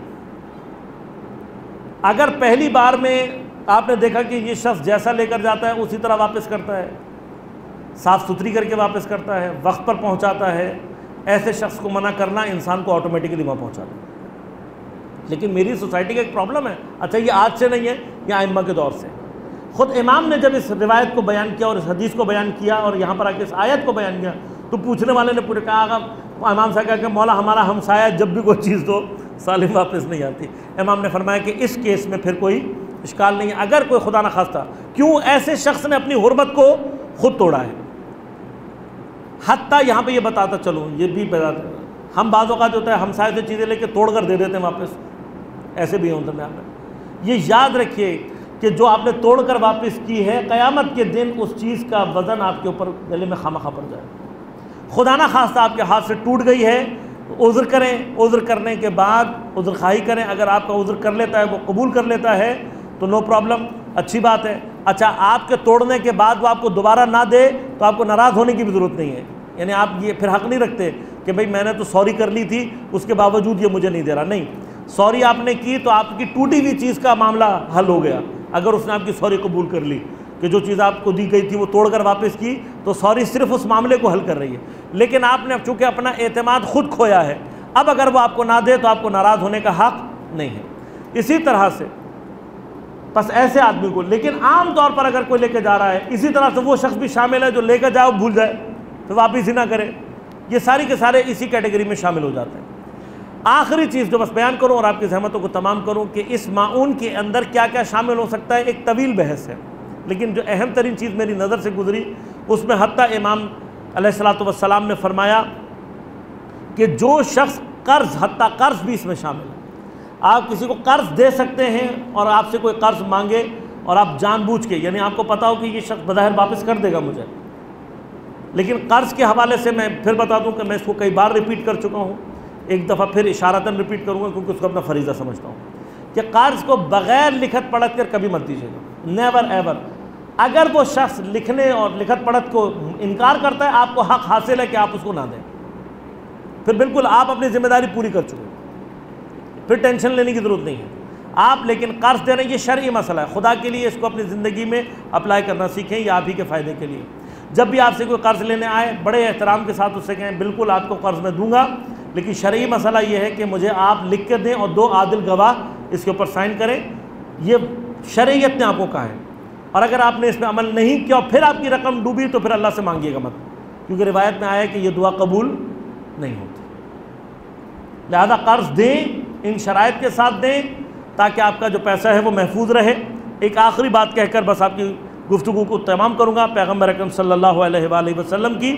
Speaker 2: اگر پہلی بار میں آپ نے دیکھا کہ یہ شخص جیسا لے کر جاتا ہے اسی طرح واپس کرتا ہے، صاف ستھری کر کے واپس کرتا ہے، وقت پر پہنچاتا ہے، ایسے شخص کو منع کرنا انسان کو آٹومیٹکلی وہاں پہنچاتا ہے۔ لیکن میری سوسائٹی کا ایک پرابلم ہے، اچھا یہ آج سے نہیں ہے، یہ ائمہ کے دور سے۔ خود امام نے جب اس روایت کو بیان کیا اور اس حدیث کو بیان کیا اور یہاں پر آ کے اس آیت کو بیان کیا تو پوچھنے والے نے پورے کہا، امام صاحب کہا کہ مولا ہمارا ہمسایہ جب بھی کوئی چیز دو سالم واپس نہیں آتی۔ امام نے فرمایا کہ اس کیس میں پھر کوئی اشکال نہیں ہے، اگر کوئی خدا نخواستہ کیوں ایسے شخص نے اپنی حرمت کو خود توڑا ہے۔ حتیٰ یہاں پہ یہ بتاتا چلوں، یہ بھی بتاتا، ہم بعض اوقات ہوتا ہے ہمسائے سے چیزیں لے کے توڑ کر دے دیتے ہیں واپس، ایسے بھی ہوتا ہے۔ یہ یاد رکھیے کہ جو آپ نے توڑ کر واپس کی ہے، قیامت کے دن اس چیز کا وزن آپ کے اوپر گلے میں خامخواہ پڑ جائے۔ خدا نہ خواستہ آپ کے ہاتھ سے ٹوٹ گئی ہے تو عذر کریں، عذر کرنے کے بعد عذر خواہی کریں۔ اگر آپ کا عذر کر لیتا ہے، وہ قبول کر لیتا ہے تو نو پرابلم، اچھی بات ہے۔ اچھا، آپ کے توڑنے کے بعد وہ آپ کو دوبارہ نہ دے تو آپ کو ناراض ہونے کی بھی ضرورت نہیں ہے، یعنی آپ یہ پھر حق نہیں رکھتے کہ بھئی میں نے تو سوری کر لی تھی اس کے باوجود یہ مجھے نہیں دے رہا۔ نہیں، سوری آپ نے کی تو آپ کی ٹوٹی ہوئی چیز کا معاملہ حل ہو گیا۔ اگر اس نے آپ کی سوری قبول کر لی کہ جو چیز آپ کو دی گئی تھی وہ توڑ کر واپس کی تو سوری صرف اس معاملے کو حل کر رہی ہے، لیکن آپ نے چونکہ اپنا اعتماد خود کھویا ہے، اب اگر وہ آپ کو نہ دے تو آپ کو ناراض ہونے کا حق نہیں ہے۔ اسی طرح سے بس ایسے آدمی کو، لیکن عام طور پر اگر کوئی لے کے جا رہا ہے، اسی طرح سے وہ شخص بھی شامل ہے جو لے کے جائے وہ بھول جائے پھر واپس ہی نہ کرے، یہ ساری کے سارے اسی کیٹیگری میں شامل ہو جاتے ہیں۔ آخری چیز جو بس بیان کروں اور آپ کی زحمتوں کو تمام کروں کہ اس معاون کے اندر کیا کیا شامل ہو سکتا ہے، ایک طویل بحث ہے، لیکن جو اہم ترین چیز میری نظر سے گزری اس میں حتیٰ امام علیہ الصلوۃ والسلام نے فرمایا کہ جو شخص قرض، حتیٰ قرض بھی اس میں شامل ہے، آپ کسی کو قرض دے سکتے ہیں اور آپ سے کوئی قرض مانگے اور آپ جان بوجھ کے، یعنی آپ کو پتا ہو کہ یہ شخص بظاہر واپس کر دے گا مجھے، لیکن قرض کے حوالے سے میں پھر بتا دوں کہ میں اس کو کئی بار ریپیٹ کر چکا ہوں، ایک دفعہ پھر اشارتاً ریپیٹ کروں گا کیونکہ اس کو اپنا فریضہ سمجھتا ہوں کہ قرض کو بغیر لکھت پڑھت کر کبھی مت دیجیے گا، نیور ایور۔ اگر وہ شخص لکھنے اور لکھت پڑھت کو انکار کرتا ہے، آپ کو حق حاصل ہے کہ آپ اس کو نہ دیں، پھر بالکل آپ اپنی ذمہ داری پوری کر چکے، پھر ٹینشن لینے کی ضرورت نہیں ہے آپ۔ لیکن قرض دینا یہ شرعی مسئلہ ہے، خدا کے لیے اس کو اپنی زندگی میں اپلائی کرنا سیکھیں، یہ آپ ہی کے فائدے کے لیے۔ جب بھی آپ سے کوئی قرض لینے آئے بڑے احترام کے ساتھ اس سے کہیں بالکل آپ کو قرض میں دوں گا، لیکن شرعی مسئلہ یہ ہے کہ مجھے آپ لکھ کے دیں اور 2 عادل گواہ اس کے اوپر سائن کریں، یہ شرعیت نے آپ کو کہا ہے۔ اور اگر آپ نے اس میں عمل نہیں کیا اور پھر آپ کی رقم ڈوبی تو پھر اللہ سے مانگیے گا مت، کیونکہ روایت میں آیا ہے کہ یہ دعا قبول نہیں ہوتی۔ لہذا قرض دیں، ان شرائط کے ساتھ دیں تاکہ آپ کا جو پیسہ ہے وہ محفوظ رہے۔ ایک آخری بات کہہ کر بس آپ کی گفتگو کو تمام کروں گا، پیغمبر اکرم صلی اللہ علیہ وآلہ وسلم کی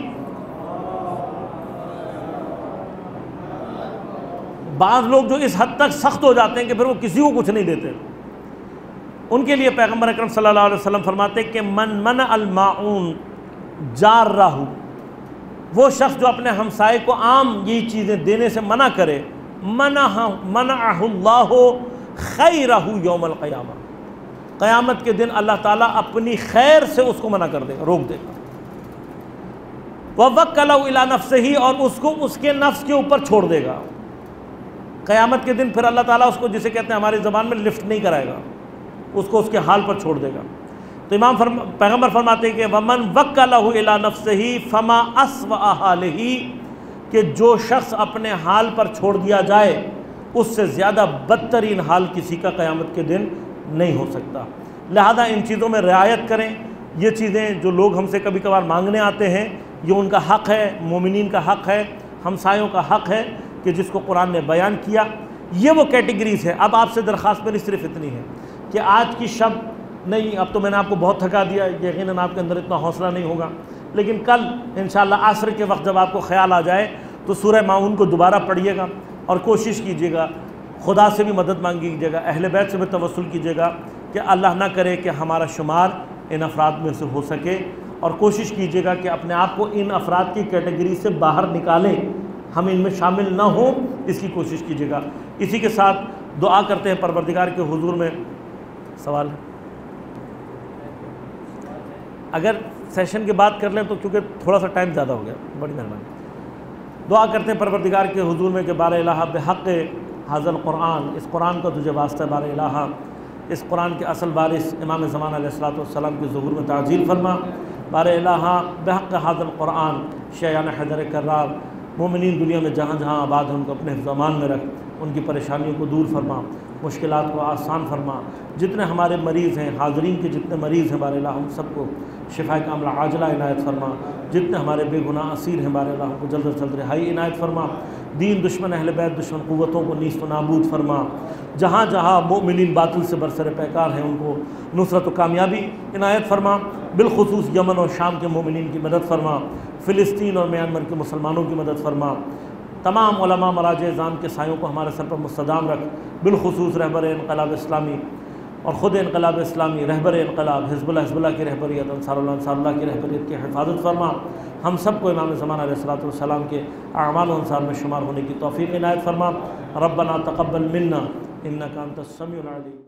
Speaker 2: بعض لوگ جو اس حد تک سخت ہو جاتے ہیں کہ پھر وہ کسی کو کچھ نہیں دیتے، ان کے لیے پیغمبر اکرم صلی اللہ علیہ وسلم فرماتے ہیں کہ من منع الماعون جارہ، وہ شخص جو اپنے ہمسائے کو عام یہ چیزیں دینے سے منع کرے، منعہ اللہ خیرہ یوم القیامہ، قیامت کے دن اللہ تعالیٰ اپنی خیر سے اس کو منع کر دے گا، روک دے گا۔ وَوَكَّلَهُ إِلَىٰ نَفْسِهِ، اور اس کو اس کے نفس کے اوپر چھوڑ دے گا۔ قیامت کے دن پھر اللہ تعالیٰ اس کو جسے کہتے ہیں ہماری زبان میں لفٹ نہیں کرائے گا، اس کو اس کے حال پر چھوڑ دے گا۔ تو پیغمبر فرماتے ہیں کہ وَمَنْ وَكَّلَهُ إِلَىٰ نَفْسِهِ فَمَا أَسْوَأَ حَالِهِ، کہ جو شخص اپنے حال پر چھوڑ دیا جائے اس سے زیادہ بدترین حال کسی کا قیامت کے دن نہیں ہو سکتا۔ لہذا ان چیزوں میں رعایت کریں۔ یہ چیزیں جو لوگ ہم سے کبھی کبھار مانگنے آتے ہیں یہ ان کا حق ہے، مومنین کا حق ہے، ہمسایوں کا حق ہے کہ جس کو قرآن نے بیان کیا۔ یہ وہ کیٹیگریز ہے۔ اب آپ سے درخواست میری صرف اتنی ہے کہ آج کی شب نہیں، اب تو میں نے آپ کو بہت تھکا دیا، یقیناً آپ کے اندر اتنا حوصلہ نہیں ہوگا، لیکن کل انشاءاللہ عصر کے وقت جب آپ کو خیال آ جائے تو سورہ ماعون کو دوبارہ پڑھیے گا اور کوشش کیجیے گا، خدا سے بھی مدد مانگیے گا، اہل بیت سے بھی توسل کیجیے گا کہ اللہ نہ کرے کہ ہمارا شمار ان افراد میں سے ہو سکے، اور کوشش کیجیے گا کہ اپنے آپ کو ان افراد کی کیٹیگری سے باہر نکالیں، ہم ان میں شامل نہ ہوں، اس کی کوشش کیجیے گا۔ اسی کے ساتھ دعا کرتے ہیں پروردگار کے حضور میں۔ سوال ہے؟ اگر سیشن کے بعد کر لیں تو کیونکہ تھوڑا سا ٹائم زیادہ ہو گیا، بڑی مہربانی۔ دعا کرتے ہیں پروردگار کے حضور میں کہ بار الہ بحق حاضر القرآن، اس قرآن کا تجھے واسطہ بار الہ، اس قرآن کے اصل وارث امام زمان علیہ الصلوۃ والسلام کے ظہور میں تعجیل فرما۔ بار الہ بحق حاضر القرآن شیعان حیدر کرار، مومنین دنیا میں جہاں جہاں آباد ہیں ان کو اپنے حفظ و امان میں رکھ، ان کی پریشانیوں کو دور فرما، مشکلات کو آسان فرما۔ جتنے ہمارے مریض ہیں، حاضرین کے جتنے مریض ہیں بار الہ ان سب کو شفا کاملہ عاجلہ عنایت فرما۔ جتنے ہمارے بے گناہ اسیر ہیں بار الہ ان کو جلد از جلد رہائی عنایت فرما۔ دین دشمن اہل بیت دشمن قوتوں کو نیست و نابود فرما۔ جہاں جہاں مومنین باطل سے برسر پیکار ہیں ان کو نصرت و کامیابی عنایت فرما۔ بالخصوص یمن اور شام کے مومنین کی مدد فرما، فلسطین اور میانمار کے مسلمانوں کی مدد فرما۔ تمام علماء مراجع اعظام کے سایوں کو ہمارے سر پر مستدام رکھ، بالخصوص رہبر انقلاب اسلامی اور خود انقلاب اسلامی، رہبر انقلاب حزب اللہ کی رہبریت، انصار اللہ کی رہبریت کی حفاظت فرما۔ ہم سب کو امام زمان علیہ الصلوۃ والسلام کے اعمال و انصار میں شمار ہونے کی توفیق عنایت فرما۔ ربنا تقبل منا انک انت السمیع العلیم۔